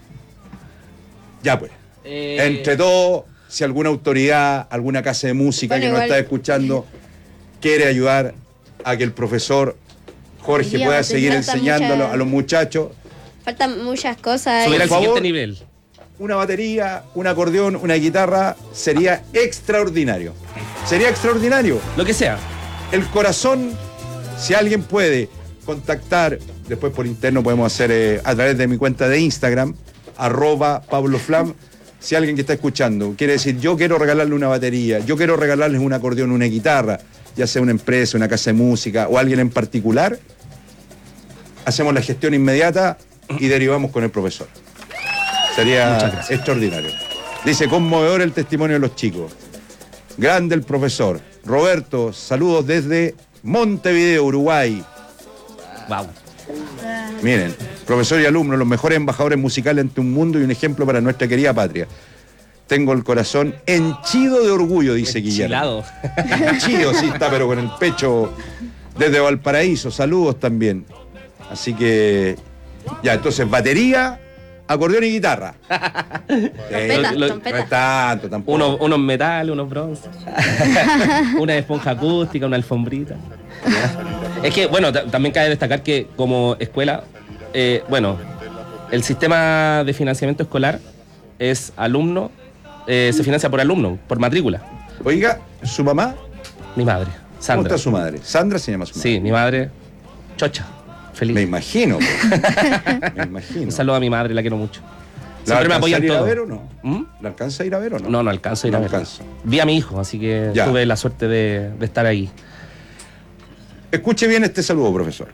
Ya pues. Eh, Entre todos, si alguna autoridad, alguna casa de música Bueno, que nos igual- está escuchando quiere ayudar a que el profesor Jorge Hoy día pueda te seguir falta enseñando a mucha- los, a los muchachos, Faltan muchas cosas. Subir al Por favor. siguiente nivel. una batería, un acordeón, una guitarra, sería extraordinario. Sería extraordinario. Lo que sea. El corazón, si alguien puede contactar, después por interno podemos hacer eh, a través de mi cuenta de Instagram, arroba Pablo Flam, si alguien que está escuchando quiere decir, yo quiero regalarle una batería, yo quiero regalarles un acordeón, una guitarra, ya sea una empresa, una casa de música o alguien en particular, hacemos la gestión inmediata y derivamos con el profesor. Sería extraordinario. Dice, conmovedor el testimonio de los chicos. Grande el profesor. Roberto, saludos desde Montevideo, Uruguay. Wow. Miren, profesor y alumno, los mejores embajadores musicales ante un mundo y un ejemplo para nuestra querida patria. Tengo el corazón henchido de orgullo, dice Guillermo. Henchido, sí está, pero con el pecho desde Valparaíso. Saludos también. Así que, ya, entonces, batería, acordeón y guitarra. Trompeta, lo, lo, trompeta. No es tanto, tampoco. Uno, unos metales, unos bronces. Una esponja acústica, una alfombrita. Es que, bueno, t- también cabe destacar que como escuela, eh, bueno, el sistema de financiamiento escolar es alumno, eh, se financia por alumno, por matrícula. Oiga, ¿su mamá? Mi madre, Sandra. ¿Cómo está su madre? ¿Sandra se llama su madre? Sí, mi madre, chocha, feliz. Me imagino. Me imagino. Un saludo a mi madre, la quiero mucho. ¿La Siempre me apoya alcanza a en ir a todo. ver o no? ¿Mm? ¿La alcanza a ir a ver o no? No, no alcanzo a ir a No ver. alcanzo. Vi a mi hijo, así que Ya. tuve la suerte de, de estar ahí. Escuche bien este saludo, profesor.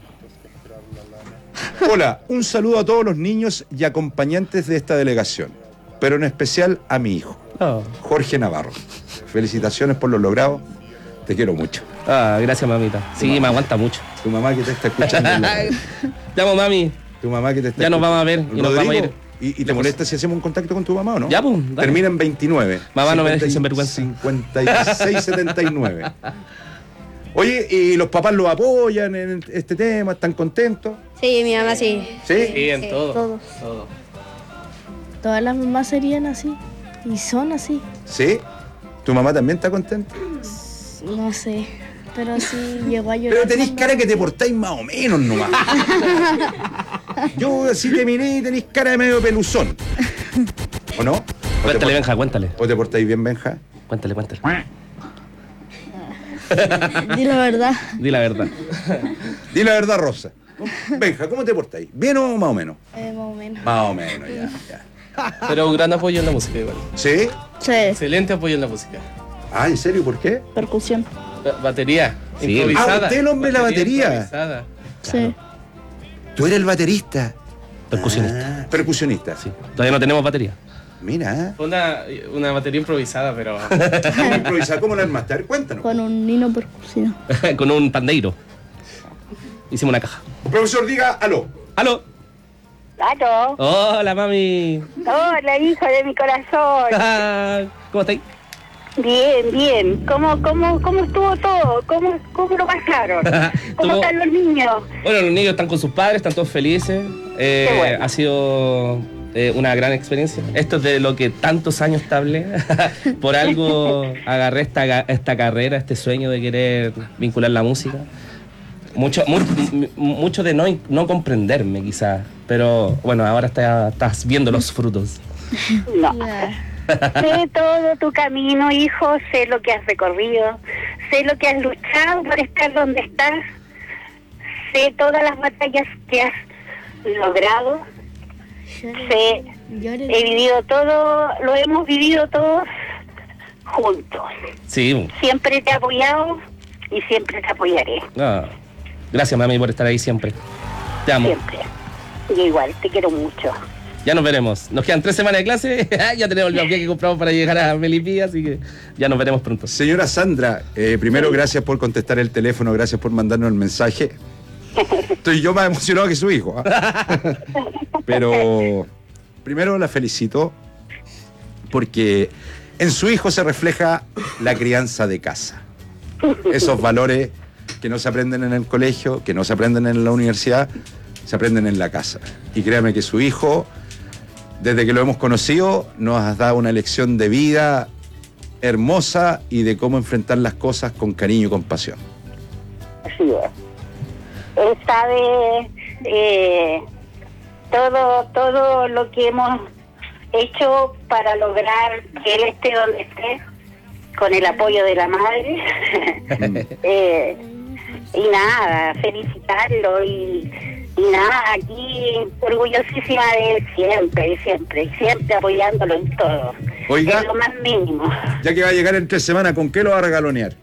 Hola, un saludo a todos los niños y acompañantes de esta delegación, pero en especial a mi hijo, Oh. Jorge Navarro. Felicitaciones por lo logrado. Te quiero mucho. Ah, gracias, mamita. Sí, mamá. me aguanta mucho. Tu mamá que te está escuchando. Te amo, mami. Tu mamá que te está Ya nos escuchando. vamos a ver y nos Rodrigo, vamos a ir. ¿Y, y te molesta si hacemos un contacto con tu mamá o no? Ya, pues, dale. Termina en veintinueve. Mamá, no me cincuenta y- dejes en vergüenza. cincuenta y seis setenta y nueve. Oye, ¿y los papás lo apoyan en este tema? ¿Están contentos? Sí, mi mamá sí. ¿Sí? Sí, en todo. Todos. todo. Todas las mamás serían así. Y son así. ¿Sí? ¿Tu mamá también está contenta? No sé. Pero sí llegó a llorar. Pero tenés cuando- cara que te portáis más o menos nomás. Yo así te miré y tenés cara de medio peluzón. ¿O no? ¿O te Cuéntale, port- Benja, cuéntale. ¿O te portáis bien, Benja? Cuéntale, cuéntale. Di la verdad. Di la verdad. Di la verdad, Rosa. Benja, ¿cómo te portáis? ¿Bien o más o menos? Eh, más o menos. Más o menos, ya. ya. Pero un gran apoyo en la música igual. ¿Sí? Sí. Excelente apoyo en la música. Ah, ¿en serio? ¿Por qué? Percusión. Ba- Batería. Sí. Improvisada. Ah, usted el hombre de la batería. Improvisada. Sí. Tú eres el baterista. Percusionista. Ah, percusionista. Sí. Todavía no tenemos batería. Mira. Fue una, una batería improvisada, pero. ¿Cómo improvisar? ¿Cómo la armaste? A ver, cuéntanos. Con un nino percusivo. Con un pandeiro. Hicimos una caja. Profesor, diga aló. ¡Aló! Claro. Hola, mami. Hola, hijo de mi corazón. ¿Cómo estáis? Bien, bien. ¿Cómo, cómo, cómo estuvo todo? ¿Cómo, cómo lo pasaron? ¿Cómo Estuvo- están los niños? Bueno, los niños están con sus padres, están todos felices. Eh, Qué bueno. Ha sido eh, una gran experiencia. Esto es de lo que tantos años te hablé. Por algo agarré esta, ga- esta carrera, este sueño de querer vincular la música. Mucho, mu- m- mucho de no, no comprenderme quizás, pero bueno, ahora está- estás viendo los frutos. No. Sé todo tu camino, hijo. Sé lo que has recorrido. Sé lo que has luchado por estar donde estás. Sé todas las batallas que has logrado. Sé, he vivido todo, lo hemos vivido todos juntos. Sí, Siempre te he apoyado y siempre te apoyaré. ah, gracias mami por estar ahí siempre. Te amo. Siempre. Y igual, te quiero mucho. Ya nos veremos. Nos quedan tres semanas de clase. Ya tenemos el viaje que compramos para llegar a Melipilla, así que ya nos veremos pronto. Señora Sandra, eh, primero gracias por contestar el teléfono, gracias por mandarnos el mensaje. Estoy yo más emocionado que su hijo. ¿ah? Pero primero la felicito porque en su hijo se refleja la crianza de casa. Esos valores que no se aprenden en el colegio, que no se aprenden en la universidad, se aprenden en la casa. Y créame que su hijo, desde que lo hemos conocido, nos ha dado una lección de vida hermosa y de cómo enfrentar las cosas con cariño y compasión. Así es. Él sabe eh, todo, todo lo que hemos hecho para lograr que él esté donde esté, con el apoyo de la madre. eh, y nada, felicitarlo y, y nada, aquí orgullosísima de él siempre, siempre, siempre apoyándolo en todo. Oiga. En lo más mínimo. Ya que va a llegar en tres semanas, ¿con qué lo va a regalonear?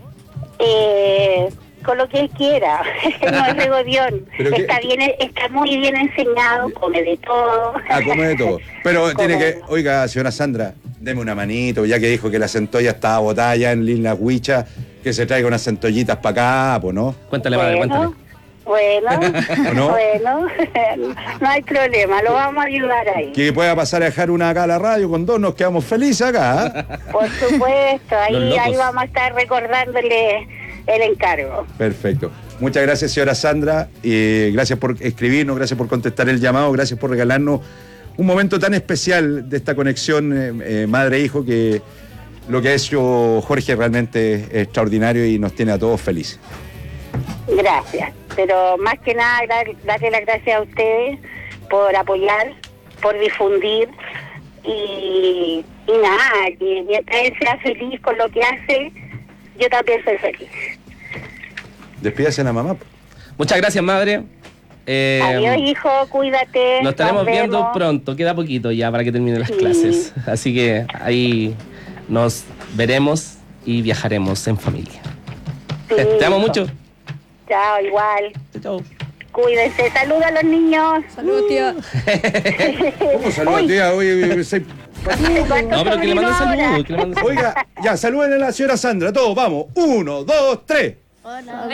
Eh, con lo que él quiera, no es regodión. ¿Pero qué- Está bien, está muy bien enseñado, come de todo. Ah, come de todo. Pero Come. tiene que, oiga, señora Sandra, deme una manito, ya que dijo que la centolla estaba botada ya en Islas Huichas, que se traiga unas centollitas para acá, pues, ¿no? Cuéntale, madre, Bueno, cuéntale. bueno, no? bueno, no hay problema, lo vamos a ayudar ahí. Que pueda pasar a dejar una acá a la radio, con dos nos quedamos felices acá. ¿eh? Por supuesto, Los ahí, locos. ahí vamos a estar recordándole el encargo. Perfecto. Muchas gracias, señora Sandra. Y gracias por escribirnos, gracias por contestar el llamado, gracias por regalarnos un momento tan especial de esta conexión eh, eh, madre-hijo, que lo que ha hecho Jorge realmente es extraordinario y nos tiene a todos felices. Gracias, pero más que nada dar- darle las gracias a ustedes por apoyar, por difundir y, y nada, que mientras él sea feliz con lo que hace, yo también soy feliz. Despídase a la mamá. Muchas gracias, madre. Eh, Adiós, hijo, cuídate. Nos estaremos nos viendo vemos. pronto, queda poquito ya para que terminen las Sí. clases. Así que ahí nos veremos y viajaremos en familia. Sí, Te amo hijo. mucho. Chao, igual. Chao. Cuídense, saluda a los niños. Saludos, tía. ¿Cómo saluda, tía? Oye, soy... No, pero que le manden saludos. que le manden saludos. Oiga, ya, saluden a la señora Sandra, todos, vamos. Uno, dos, tres. Hola.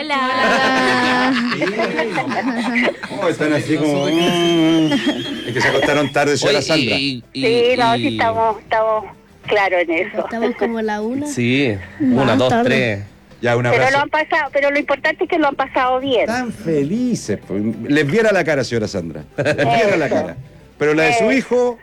Oh, están así como... mm. Es que se acostaron tarde, señora Oye, Sandra. y- y- Sí, no, y- sí estamos, estamos claros en eso. Estamos como la una. Sí, Más una, dos, tarde. tres. Ya, un Pero abrazo. lo han pasado, pero lo importante es que lo han pasado bien. Tan felices. pues. Les viera la cara, señora Sandra. Les viera la cara. Pero la de su hijo...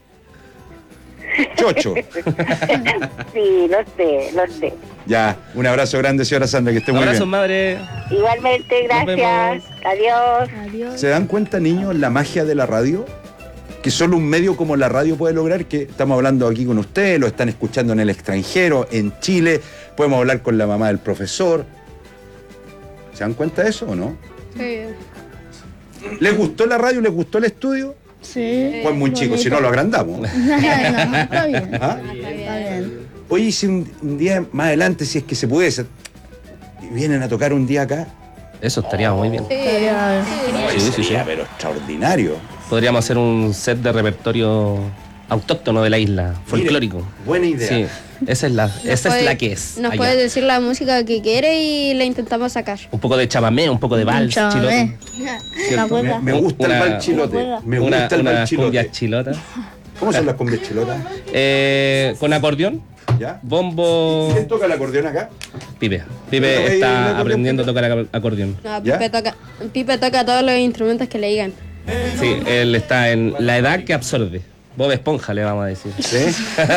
Chocho. Sí, lo sé, lo sé. Ya, un abrazo grande, señora Sandra, que esté Un muy abrazo, bien. madre. Igualmente, Nos gracias. Adiós. Adiós. ¿Se dan cuenta, niños, la magia de la radio? Que solo un medio como la radio puede lograr, que estamos hablando aquí con ustedes, lo están escuchando en el extranjero, en Chile, podemos hablar con la mamá del profesor. ¿Se dan cuenta de eso o no? Sí. ¿Les gustó la radio? ¿Les gustó el estudio? Sí. Pues muy chico, si no lo agrandamos. No, está bien. ¿Ah? Está bien. Oye, si un, un día más adelante, si es que se pudiese, y vienen a tocar un día acá. Eso estaría muy bien. Estaría- Sí, sí, sí. Sería, pero extraordinario. Podríamos hacer un set de repertorio autóctono de la isla, folclórico. Buena idea. Sí, esa es la, esa puede- es la que es. Nos allá. puede decir la música que quiere y la intentamos sacar. Un poco de chamamé, un poco de vals, chilote. La Me, cueca. me gusta Una- el bal chilote. Me una, gusta el una bal chilote. cumbia chilota. ¿Cómo son las cumbias chilotas? Eh, con acordeón, ¿Ya? bombo. ¿Quién toca el acordeón acá? Pipe. ¿Toca Pipe ahí el está acordeón, aprendiendo a Pipe? tocar ac- acordeón. No, ¿Ya? Pipe toca, Pipe toca todos los instrumentos que le digan. Sí, él está en la edad que absorbe. Bob Esponja, le vamos a decir. ¿Sí?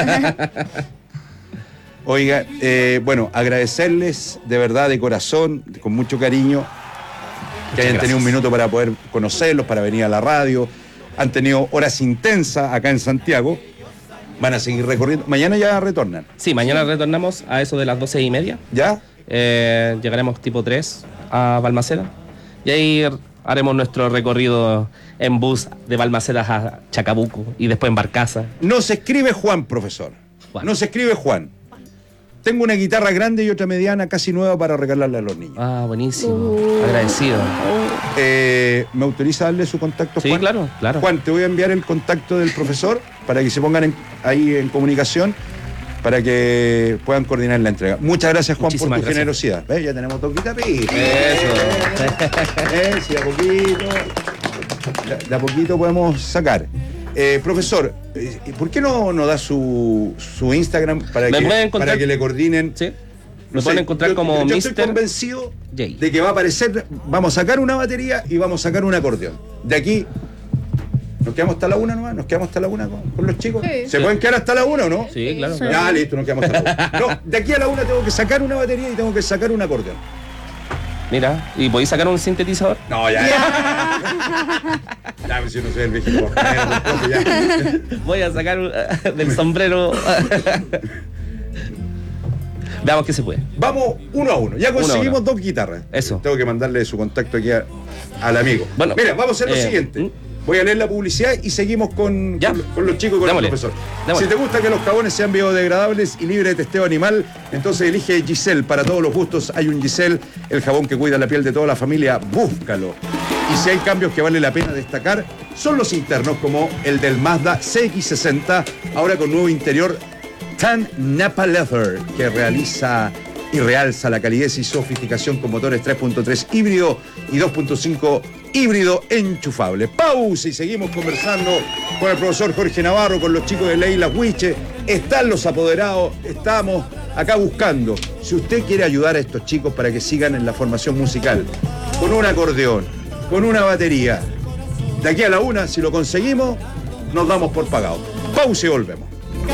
Oiga, eh, bueno, agradecerles de verdad, de corazón, con mucho cariño, que hayan gracias. tenido un minuto para poder conocerlos, para venir a la radio. Han tenido horas intensas acá en Santiago. Van a seguir recorriendo. Mañana ya retornan. Sí, mañana retornamos a eso de las doce y media. ¿Ya? Eh, llegaremos tipo tres a Balmaceda. Y ahí haremos nuestro recorrido en bus de Balmaceda a Chacabuco y después en Barcaza. Nos escribe Juan, profesor. Nos escribe Juan. Tengo una guitarra grande y otra mediana, casi nueva, para regalarle a los niños. Ah, buenísimo. Agradecido. Eh, ¿Me autoriza darle su contacto, Sí, Juan? claro, claro. Juan, te voy a enviar el contacto del profesor para que se pongan en- ahí en comunicación para que puedan coordinar la entrega. Muchas gracias, Juan, Muchísimas por tu gracias. generosidad. ¿Ves? Ya tenemos dos guitarritas. Eso. ¿Eh? Sí, de a poquito. De, de a poquito podemos sacar. Eh, profesor, eh, ¿por qué no nos da su, su Instagram para Me que, pueden encontrar- para que le coordinen? Sí. No Me sé, pueden encontrar yo- como yo estoy mister convencido J. de que va a aparecer, vamos a sacar una batería y vamos a sacar un acordeón. De aquí, ¿nos quedamos hasta la una nomás? ¿Nos quedamos hasta la una con, con los chicos? Sí. ¿Se Sí. pueden quedar hasta la una o no? Sí, claro. Ya, listo, nos quedamos hasta la una. No, de aquí a la una tengo que sacar una batería y tengo que sacar un acordeón. Mira, ¿y podéis sacar un sintetizador? No, ya. Ya, pues si no soy el viejito. Ya. Voy a sacar un- del sombrero. Veamos qué se puede. Vamos uno a uno. Ya Uno a conseguimos uno. dos guitarras. Eso. Tengo que mandarle su contacto aquí a- al amigo. Bueno, mira, vamos a hacer lo eh, siguiente. Voy a leer la publicidad y seguimos con, Ya. con, con los chicos y con Démosle. el profesor. Démosle. Si te gusta que los jabones sean biodegradables y libres de testeo animal, entonces elige Giselle. Para todos los gustos hay un Giselle, el jabón que cuida la piel de toda la familia. Búscalo. Y si hay cambios que vale la pena destacar, son los internos, como el del Mazda C X sesenta, ahora con nuevo interior Tan Napa Leather, que realiza y realza la calidez y sofisticación con motores tres punto tres híbrido y dos punto cinco híbrido enchufable. Pausa y seguimos conversando con el profesor Jorge Navarro, con los chicos de Islas Huiches. Están los apoderados, estamos acá buscando. Si usted quiere ayudar a estos chicos para que sigan en la formación musical, con un acordeón, con una batería, de aquí a la una, si lo conseguimos, nos damos por pagado. Pausa y volvemos.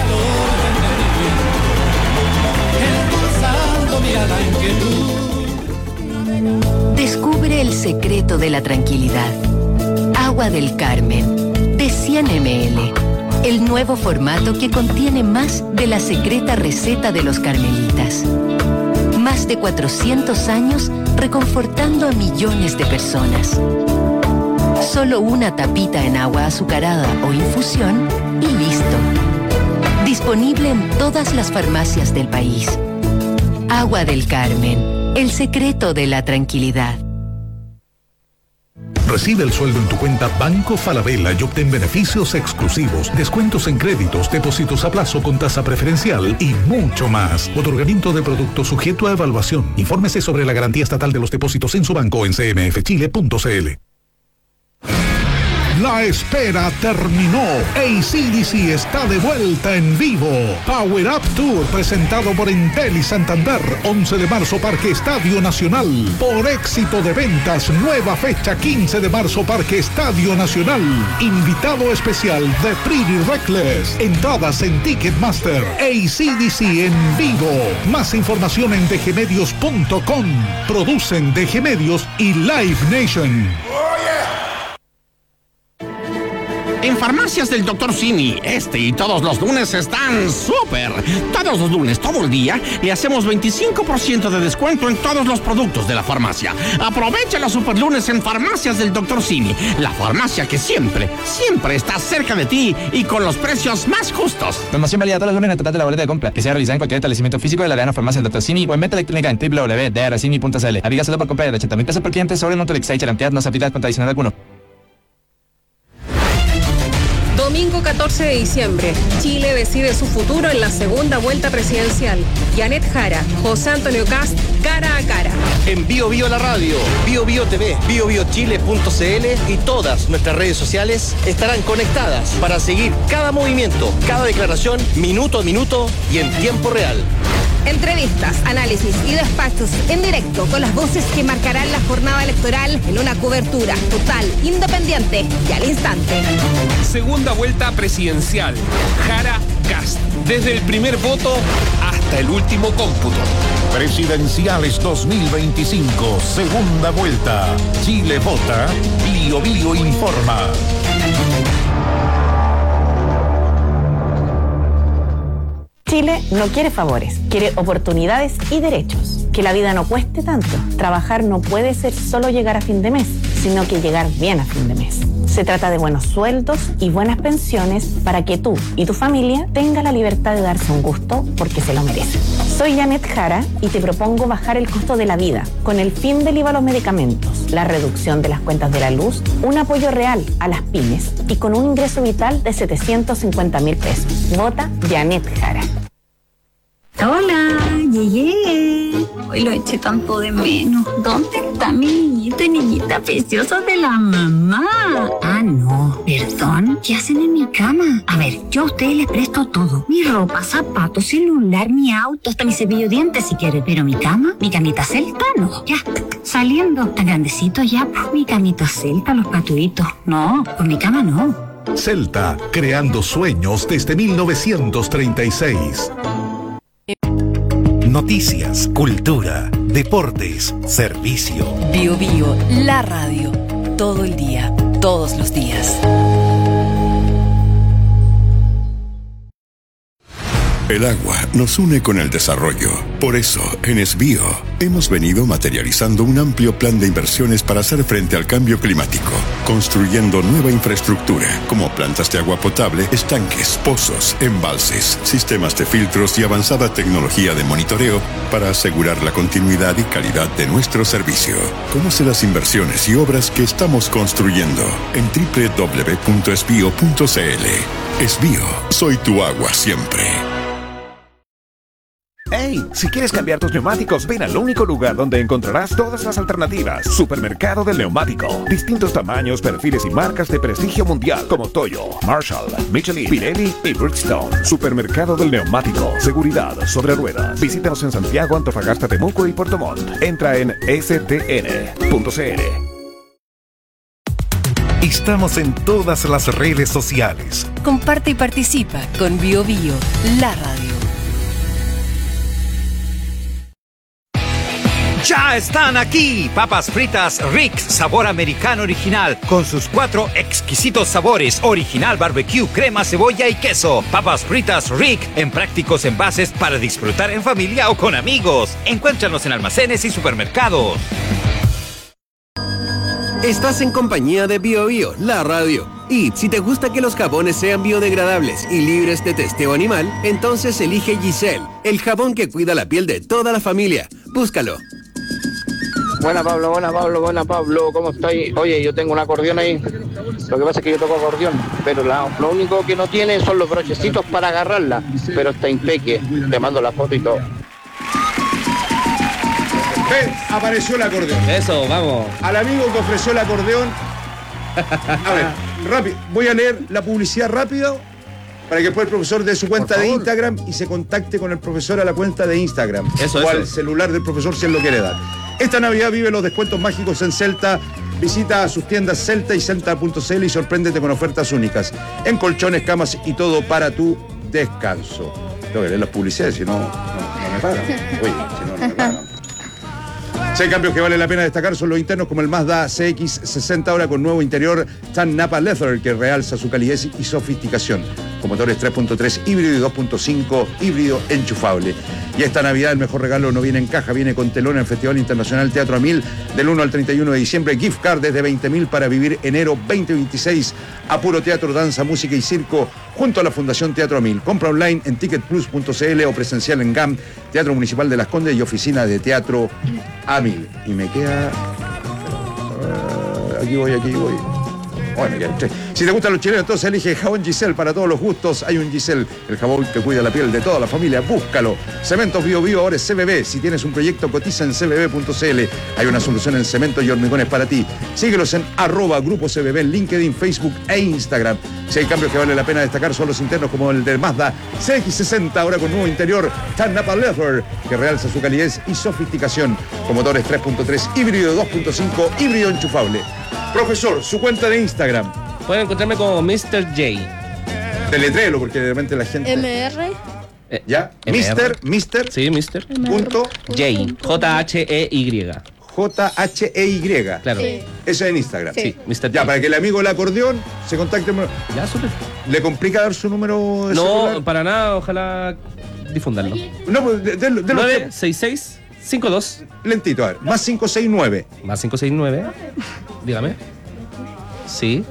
Descubre el secreto de la tranquilidad. Agua del Carmen, de cien mililitros. El nuevo formato que contiene más de la secreta receta de los carmelitas. Más de cuatrocientos años reconfortando a millones de personas. Solo una tapita en agua azucarada o infusión y listo. Disponible en todas las farmacias del país. Agua del Carmen, el secreto de la tranquilidad. Recibe el sueldo en tu cuenta Banco Falabella y obtén beneficios exclusivos, descuentos en créditos, depósitos a plazo con tasa preferencial y mucho más. Otorgamiento de productos sujeto a evaluación. Infórmese sobre la garantía estatal de los depósitos en su banco en c m f chile punto c l. La espera terminó. A C D C está de vuelta en vivo. Power Up Tour presentado por Entel y Santander. once de marzo, Parque Estadio Nacional. Por éxito de ventas, nueva fecha quince de marzo, Parque Estadio Nacional. Invitado especial de Pretty Reckless. Entradas en Ticketmaster. A C D C en vivo. Más información en d g medios punto com. Producen D G Medios y Live Nation. En Farmacias del doctor Simi, este y todos los lunes están súper. Todos los lunes, todo el día, le hacemos veinticinco por ciento de descuento en todos los productos de la farmacia. Aprovecha los super lunes en Farmacias del doctor Simi, la farmacia que siempre, siempre está cerca de ti y con los precios más justos. Promoción válida todos los lunes en el total de la boleta de compra, que sea realizada en cualquier establecimiento físico de la Arena Farmacia del doctor Simi o en venta electrónica en w w w punto d r simi punto c l. Aviga solo por compra de ochenta mil pesos por cliente sobre un Nutrilix y la entidad no se aplica con adicional alguno. Domingo catorce de diciembre, Chile decide su futuro en la segunda vuelta presidencial. Janet Jara, José Antonio Cast, cara a cara. En Bio Bio la radio, Bio Bio T V, bio bio chile punto c l y todas nuestras redes sociales estarán conectadas para seguir cada movimiento, cada declaración, minuto a minuto y en tiempo real. Entrevistas, análisis y despachos en directo con las voces que marcarán la jornada electoral en una cobertura total, independiente y al instante. Segunda vuelta presidencial. Jara Cast. Desde el primer voto hasta el último cómputo. Presidenciales dos mil veinticinco, segunda vuelta. Chile vota, Bio Bio informa. Chile no quiere favores, quiere oportunidades y derechos. Que la vida no cueste tanto. Trabajar no puede ser solo llegar a fin de mes, sino que llegar bien a fin de mes. Se trata de buenos sueldos y buenas pensiones para que tú y tu familia tengan la libertad de darse un gusto porque se lo merecen. Soy Janet Jara y te propongo bajar el costo de la vida con el fin del I V A a los medicamentos, la reducción de las cuentas de la luz, un apoyo real a las pymes y con un ingreso vital de setecientos cincuenta mil pesos. Vota Janet Jara. Hola, llegué. Hoy lo eché tanto de menos. ¿Dónde está mi niñito y niñita preciosa de la mamá? Ah, no, perdón. ¿Qué hacen en mi cama? A ver, yo a ustedes les presto todo. Mi ropa, zapatos, celular, mi auto, hasta mi cepillo de dientes si quieren. Pero mi cama, mi camita celta, no. Ya, saliendo. Tan grandecito ya, pues mi camita celta, los patuitos. No, pues mi cama no. Celta, creando sueños desde mil novecientos treinta y seis. Noticias, cultura, deportes, servicio. Bio Bio, la radio. Todo el día, todos los días. El agua nos une con el desarrollo. Por eso, en Esbio, hemos venido materializando un amplio plan de inversiones para hacer frente al cambio climático, construyendo nueva infraestructura, como plantas de agua potable, estanques, pozos, embalses, sistemas de filtros y avanzada tecnología de monitoreo para asegurar la continuidad y calidad de nuestro servicio. Conoce las inversiones y obras que estamos construyendo en doble u doble u doble u punto esbio punto c l. Esbio, soy tu agua siempre. Sí, si quieres cambiar tus neumáticos, ven al único lugar donde encontrarás todas las alternativas. Supermercado del Neumático. Distintos tamaños, perfiles y marcas de prestigio mundial como Toyo, Marshall, Michelin, Pirelli y Bridgestone. Supermercado del Neumático. Seguridad sobre ruedas. Visítanos en Santiago, Antofagasta, Temuco y Puerto Montt. Entra en s t n punto c l. Estamos en todas las redes sociales. Comparte y participa con Bio Bio, la radio. ¡Ya están aquí! Papas fritas Rick, sabor americano original, con sus cuatro exquisitos sabores, original barbecue, crema, cebolla y queso. Papas fritas Rick, en prácticos envases para disfrutar en familia o con amigos. Encuéntranos en almacenes y supermercados. Estás en compañía de Bio Bio, la radio. Y si te gusta que los jabones sean biodegradables y libres de testeo animal, entonces elige Giselle, el jabón que cuida la piel de toda la familia. Búscalo. Buena Pablo, buena Pablo, buena Pablo, ¿cómo estáis? Oye, yo tengo un acordeón ahí. Lo que pasa es que yo toco acordeón, pero la, lo único que no tiene son los brochecitos para agarrarla. Pero está impeque. Te mando la foto y todo. Ven, apareció el acordeón. Eso, vamos. Al amigo que ofreció el acordeón. A ver, rápido. Voy a leer la publicidad rápido para que después el profesor dé su cuenta de Instagram y se contacte con el profesor a la cuenta de Instagram. Eso, o eso. al celular del profesor si él lo quiere dar. Esta Navidad vive los descuentos mágicos en Celta. Visita sus tiendas Celta y Celta punto c l y sorpréndete con ofertas únicas en colchones, camas y todo para tu descanso. Tengo que leer las publicidades, si no, no, no me pagan. Oye, si no, no me pagan. Seis cambios que vale la pena destacar son los internos, como el Mazda C X sesenta, ahora con nuevo interior Tan Napa Leather, que realza su calidez y sofisticación, con motores tres punto tres híbrido y dos punto cinco híbrido enchufable. Y esta Navidad el mejor regalo no viene en caja, viene con telón en el Festival Internacional Teatro a Mil del uno al treinta y uno de diciembre. Gift card desde veinte mil para vivir enero veinte veintiséis a puro teatro, danza, música y circo junto a la Fundación Teatro a Mil. Compra online en ticket plus punto c l o presencial en G A M, Teatro Municipal de Las Condes y oficina de Teatro a Mil. Y me queda... Uh, aquí voy, aquí voy. Bueno, ya entré. Si te gustan los chilenos, entonces elige jabón Giselle para todos los gustos. Hay un Giselle, el jabón que cuida la piel de toda la familia. Búscalo. Cementos Bio Bio, ahora es C B B. Si tienes un proyecto, cotiza en c b b punto c l. Hay una solución en cemento y hormigones para ti. Síguelos en arroba Grupo C B B en LinkedIn, Facebook e Instagram. Si hay cambios que vale la pena destacar son los internos, como el del Mazda C X sesenta, ahora con nuevo interior Tan Napa Leather, que realza su calidez y sofisticación, con motores tres punto tres híbrido, dos punto cinco híbrido enchufable. Profesor, su cuenta de Instagram. Pueden encontrarme como mister J. Deletrelo, porque de repente la gente... M R. Eh, ¿Ya? M R. Mister, Mister. Sí, Mister. Punto. J. J H E Y. J H E Y. Claro. Sí. Eso es en Instagram. Sí, mister Ya, J. para que el amigo del acordeón se contacte. Ya, súper. ¿Le complica dar su número de No, celular? para nada, ojalá difundarlo. No, pues de, de, de los nueve seis seis cinco dos. Lentito, a ver. Más cinco seis nueve. Más cinco seis nueve. Dígame. Sí.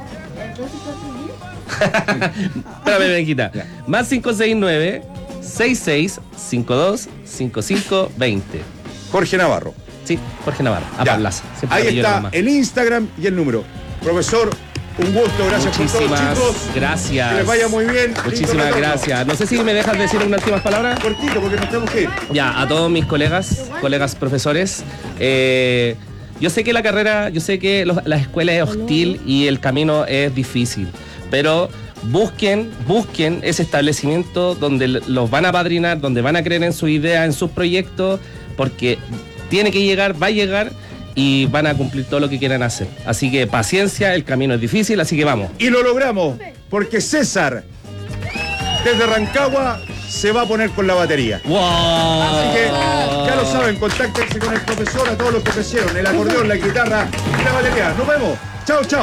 Espérame, Benquita. Más cinco seis nueve seis seis cinco dos cinco cinco veinte. Jorge Navarro. Sí, Jorge Navarro. A Ya. Parlaza. Siempre Ahí me llora está mamá. el Instagram y el número. Profesor, un gusto, gracias por todo, Muchísimas chicos. gracias. Que les vaya muy bien. Muchísimas Lindo retorno. gracias. No sé si me dejas decir unas últimas palabras. Cortito, porque nos tenemos que ir. Ya, a todos mis colegas, colegas profesores, eh, yo sé que la carrera, yo sé que los- la escuela es hostil y el camino es difícil, pero busquen, busquen ese establecimiento donde l- los van a padrinar, donde van a creer en sus ideas, en sus proyectos, porque tiene que llegar, va a llegar y van a cumplir todo lo que quieran hacer. Así que paciencia, el camino es difícil, así que vamos. Y lo logramos, porque César, desde Rancagua, se va a poner con la batería. ¡Wow! Así que ya lo saben, contáctense con el profesor, a todos los que ofrecieron el acordeón, la guitarra y la batería. Nos vemos. Chao, chao.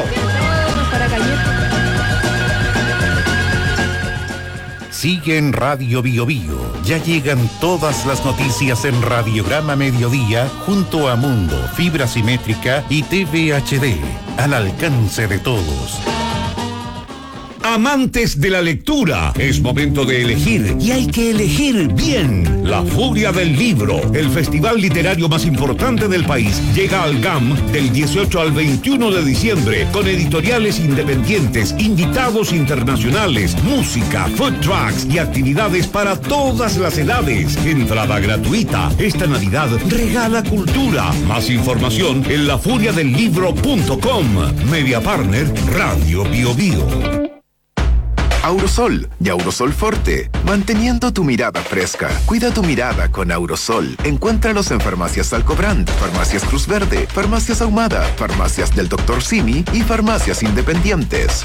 Sigue en Radio Bio Bio. Ya llegan todas las noticias en Radiograma Mediodía junto a Mundo, Fibra Simétrica y T V H D. Al alcance de todos. Amantes de la lectura, es momento de elegir y hay que elegir bien. La Furia del Libro, el festival literario más importante del país, llega al G A M del dieciocho al veintiuno de diciembre con editoriales independientes, invitados internacionales, música, food trucks y actividades para todas las edades. Entrada gratuita. Esta Navidad regala cultura. Más información en la furia del libro punto com. Media Partner Radio Bio Bio. Aurosol y Aurosol Forte, manteniendo tu mirada fresca. Cuida tu mirada con Aurosol. Encuéntralos en Farmacias Alcobrand, Farmacias Cruz Verde, Farmacias Ahumada, Farmacias del doctor Simi y Farmacias Independientes.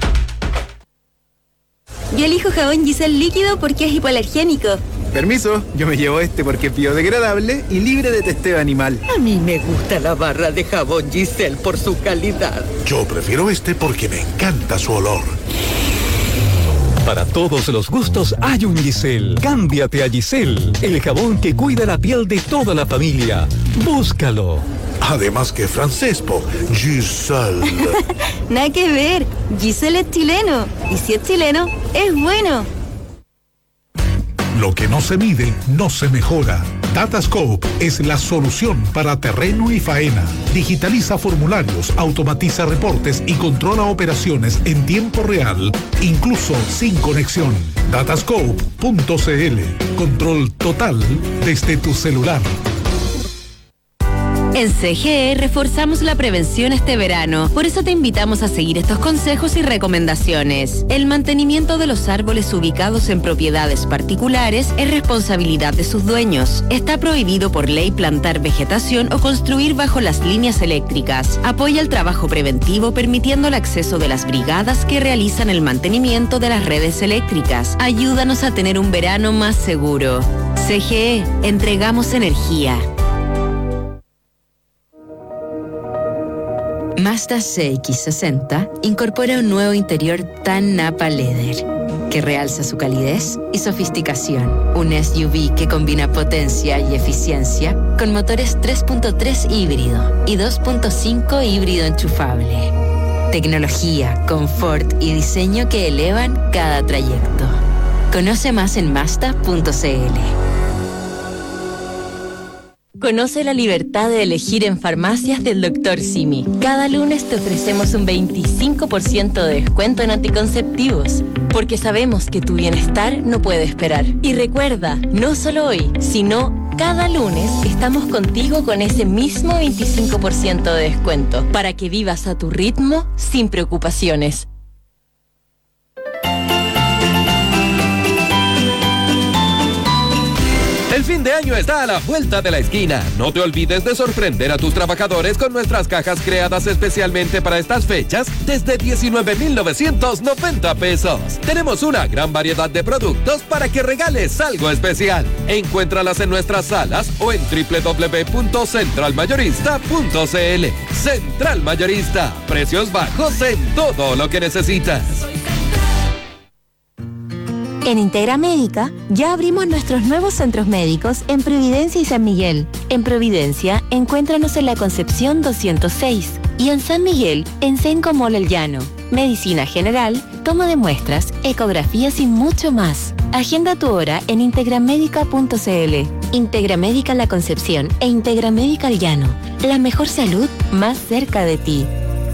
Yo elijo jabón Giselle líquido porque es hipoalergénico. Permiso, yo me llevo este porque es biodegradable y libre de testeo animal. A mí me gusta la barra de jabón Giselle por su calidad. Yo prefiero este porque me encanta su olor. Para todos los gustos hay un Giselle. Cámbiate a Giselle, el jabón que cuida la piel de toda la familia. Búscalo. Además que francés, po. Giselle. Nada que ver. Giselle es chileno. Y si es chileno, es bueno. Lo que no se mide, no se mejora. Datascope es la solución para terreno y faena. Digitaliza formularios, automatiza reportes y controla operaciones en tiempo real, incluso sin conexión. datascope punto c l. Control total desde tu celular. En C G E reforzamos la prevención este verano. Por eso te invitamos a seguir estos consejos y recomendaciones. El mantenimiento de los árboles ubicados en propiedades particulares es responsabilidad de sus dueños. Está prohibido por ley plantar vegetación o construir bajo las líneas eléctricas. Apoya el trabajo preventivo permitiendo el acceso de las brigadas que realizan el mantenimiento de las redes eléctricas. Ayúdanos a tener un verano más seguro. C G E, entregamos energía. Mazda C X sesenta incorpora un nuevo interior tan Napa Leather que realza su calidez y sofisticación. Un S U V que combina potencia y eficiencia con motores tres punto tres híbrido y dos punto cinco híbrido enchufable. Tecnología, confort y diseño que elevan cada trayecto. Conoce más en Mazda punto c l. Conoce la libertad de elegir en farmacias del doctor Simi. Cada lunes te ofrecemos un veinticinco por ciento de descuento en anticonceptivos, porque sabemos que tu bienestar no puede esperar. Y recuerda, no solo hoy, sino cada lunes estamos contigo con ese mismo veinticinco por ciento de descuento, para que vivas a tu ritmo sin preocupaciones. El fin de año está a la vuelta de la esquina. No te olvides de sorprender a tus trabajadores con nuestras cajas creadas especialmente para estas fechas desde diecinueve mil novecientos noventa pesos. Tenemos una gran variedad de productos para que regales algo especial. Encuéntralas en nuestras salas o en doble u doble u doble u punto central mayorista punto c l. Central Mayorista. Precios bajos en todo lo que necesitas. En Integra Médica ya abrimos nuestros nuevos centros médicos en Providencia y San Miguel. En Providencia, encuéntranos en la Concepción doscientos seis y en San Miguel, en Senco Mall El Llano. Medicina general, toma de muestras, ecografías y mucho más. Agenda tu hora en integramédica punto c l. Integra Médica La Concepción e Integra Médica El Llano. La mejor salud más cerca de ti.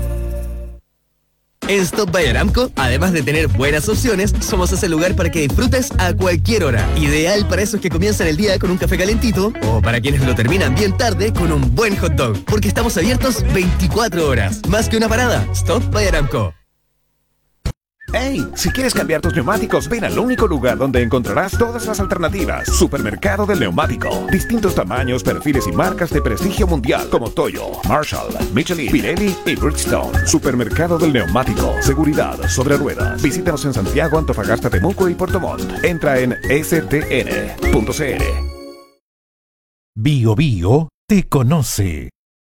En Stop by Aramco, además de tener buenas opciones, somos ese lugar para que disfrutes a cualquier hora. Ideal para esos que comienzan el día con un café calentito o para quienes lo terminan bien tarde con un buen hot dog. Porque estamos abiertos veinticuatro horas. Más que una parada, Stop by Aramco. ¡Hey! Si quieres cambiar tus neumáticos, ven al único lugar donde encontrarás todas las alternativas. Supermercado del Neumático. Distintos tamaños, perfiles y marcas de prestigio mundial como Toyo, Marshall, Michelin, Pirelli y Bridgestone. Supermercado del Neumático. Seguridad sobre ruedas. Visítanos en Santiago, Antofagasta, Temuco y Puerto Montt. Entra en s t n punto c l. Bio Bio te conoce.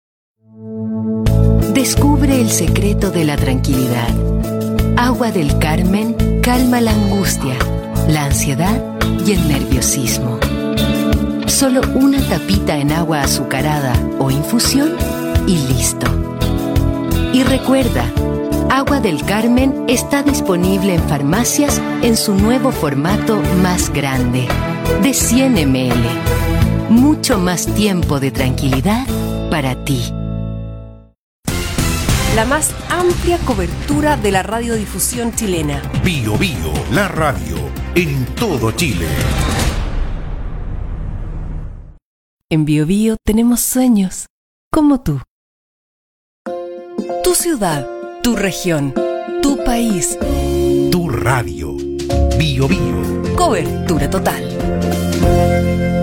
Descubre el secreto de la tranquilidad. Agua del Carmen calma la angustia, la ansiedad y el nerviosismo. Solo una tapita en agua azucarada o infusión y listo. Y recuerda, Agua del Carmen está disponible en farmacias en su nuevo formato más grande, de cien mililitros. Mucho más tiempo de tranquilidad para ti. La más amplia cobertura de la radiodifusión chilena. Bio Bio, la radio, en todo Chile. En Bio Bio tenemos sueños, como tú. Tu ciudad, tu región, tu país. Tu radio. Bio Bio. Cobertura total.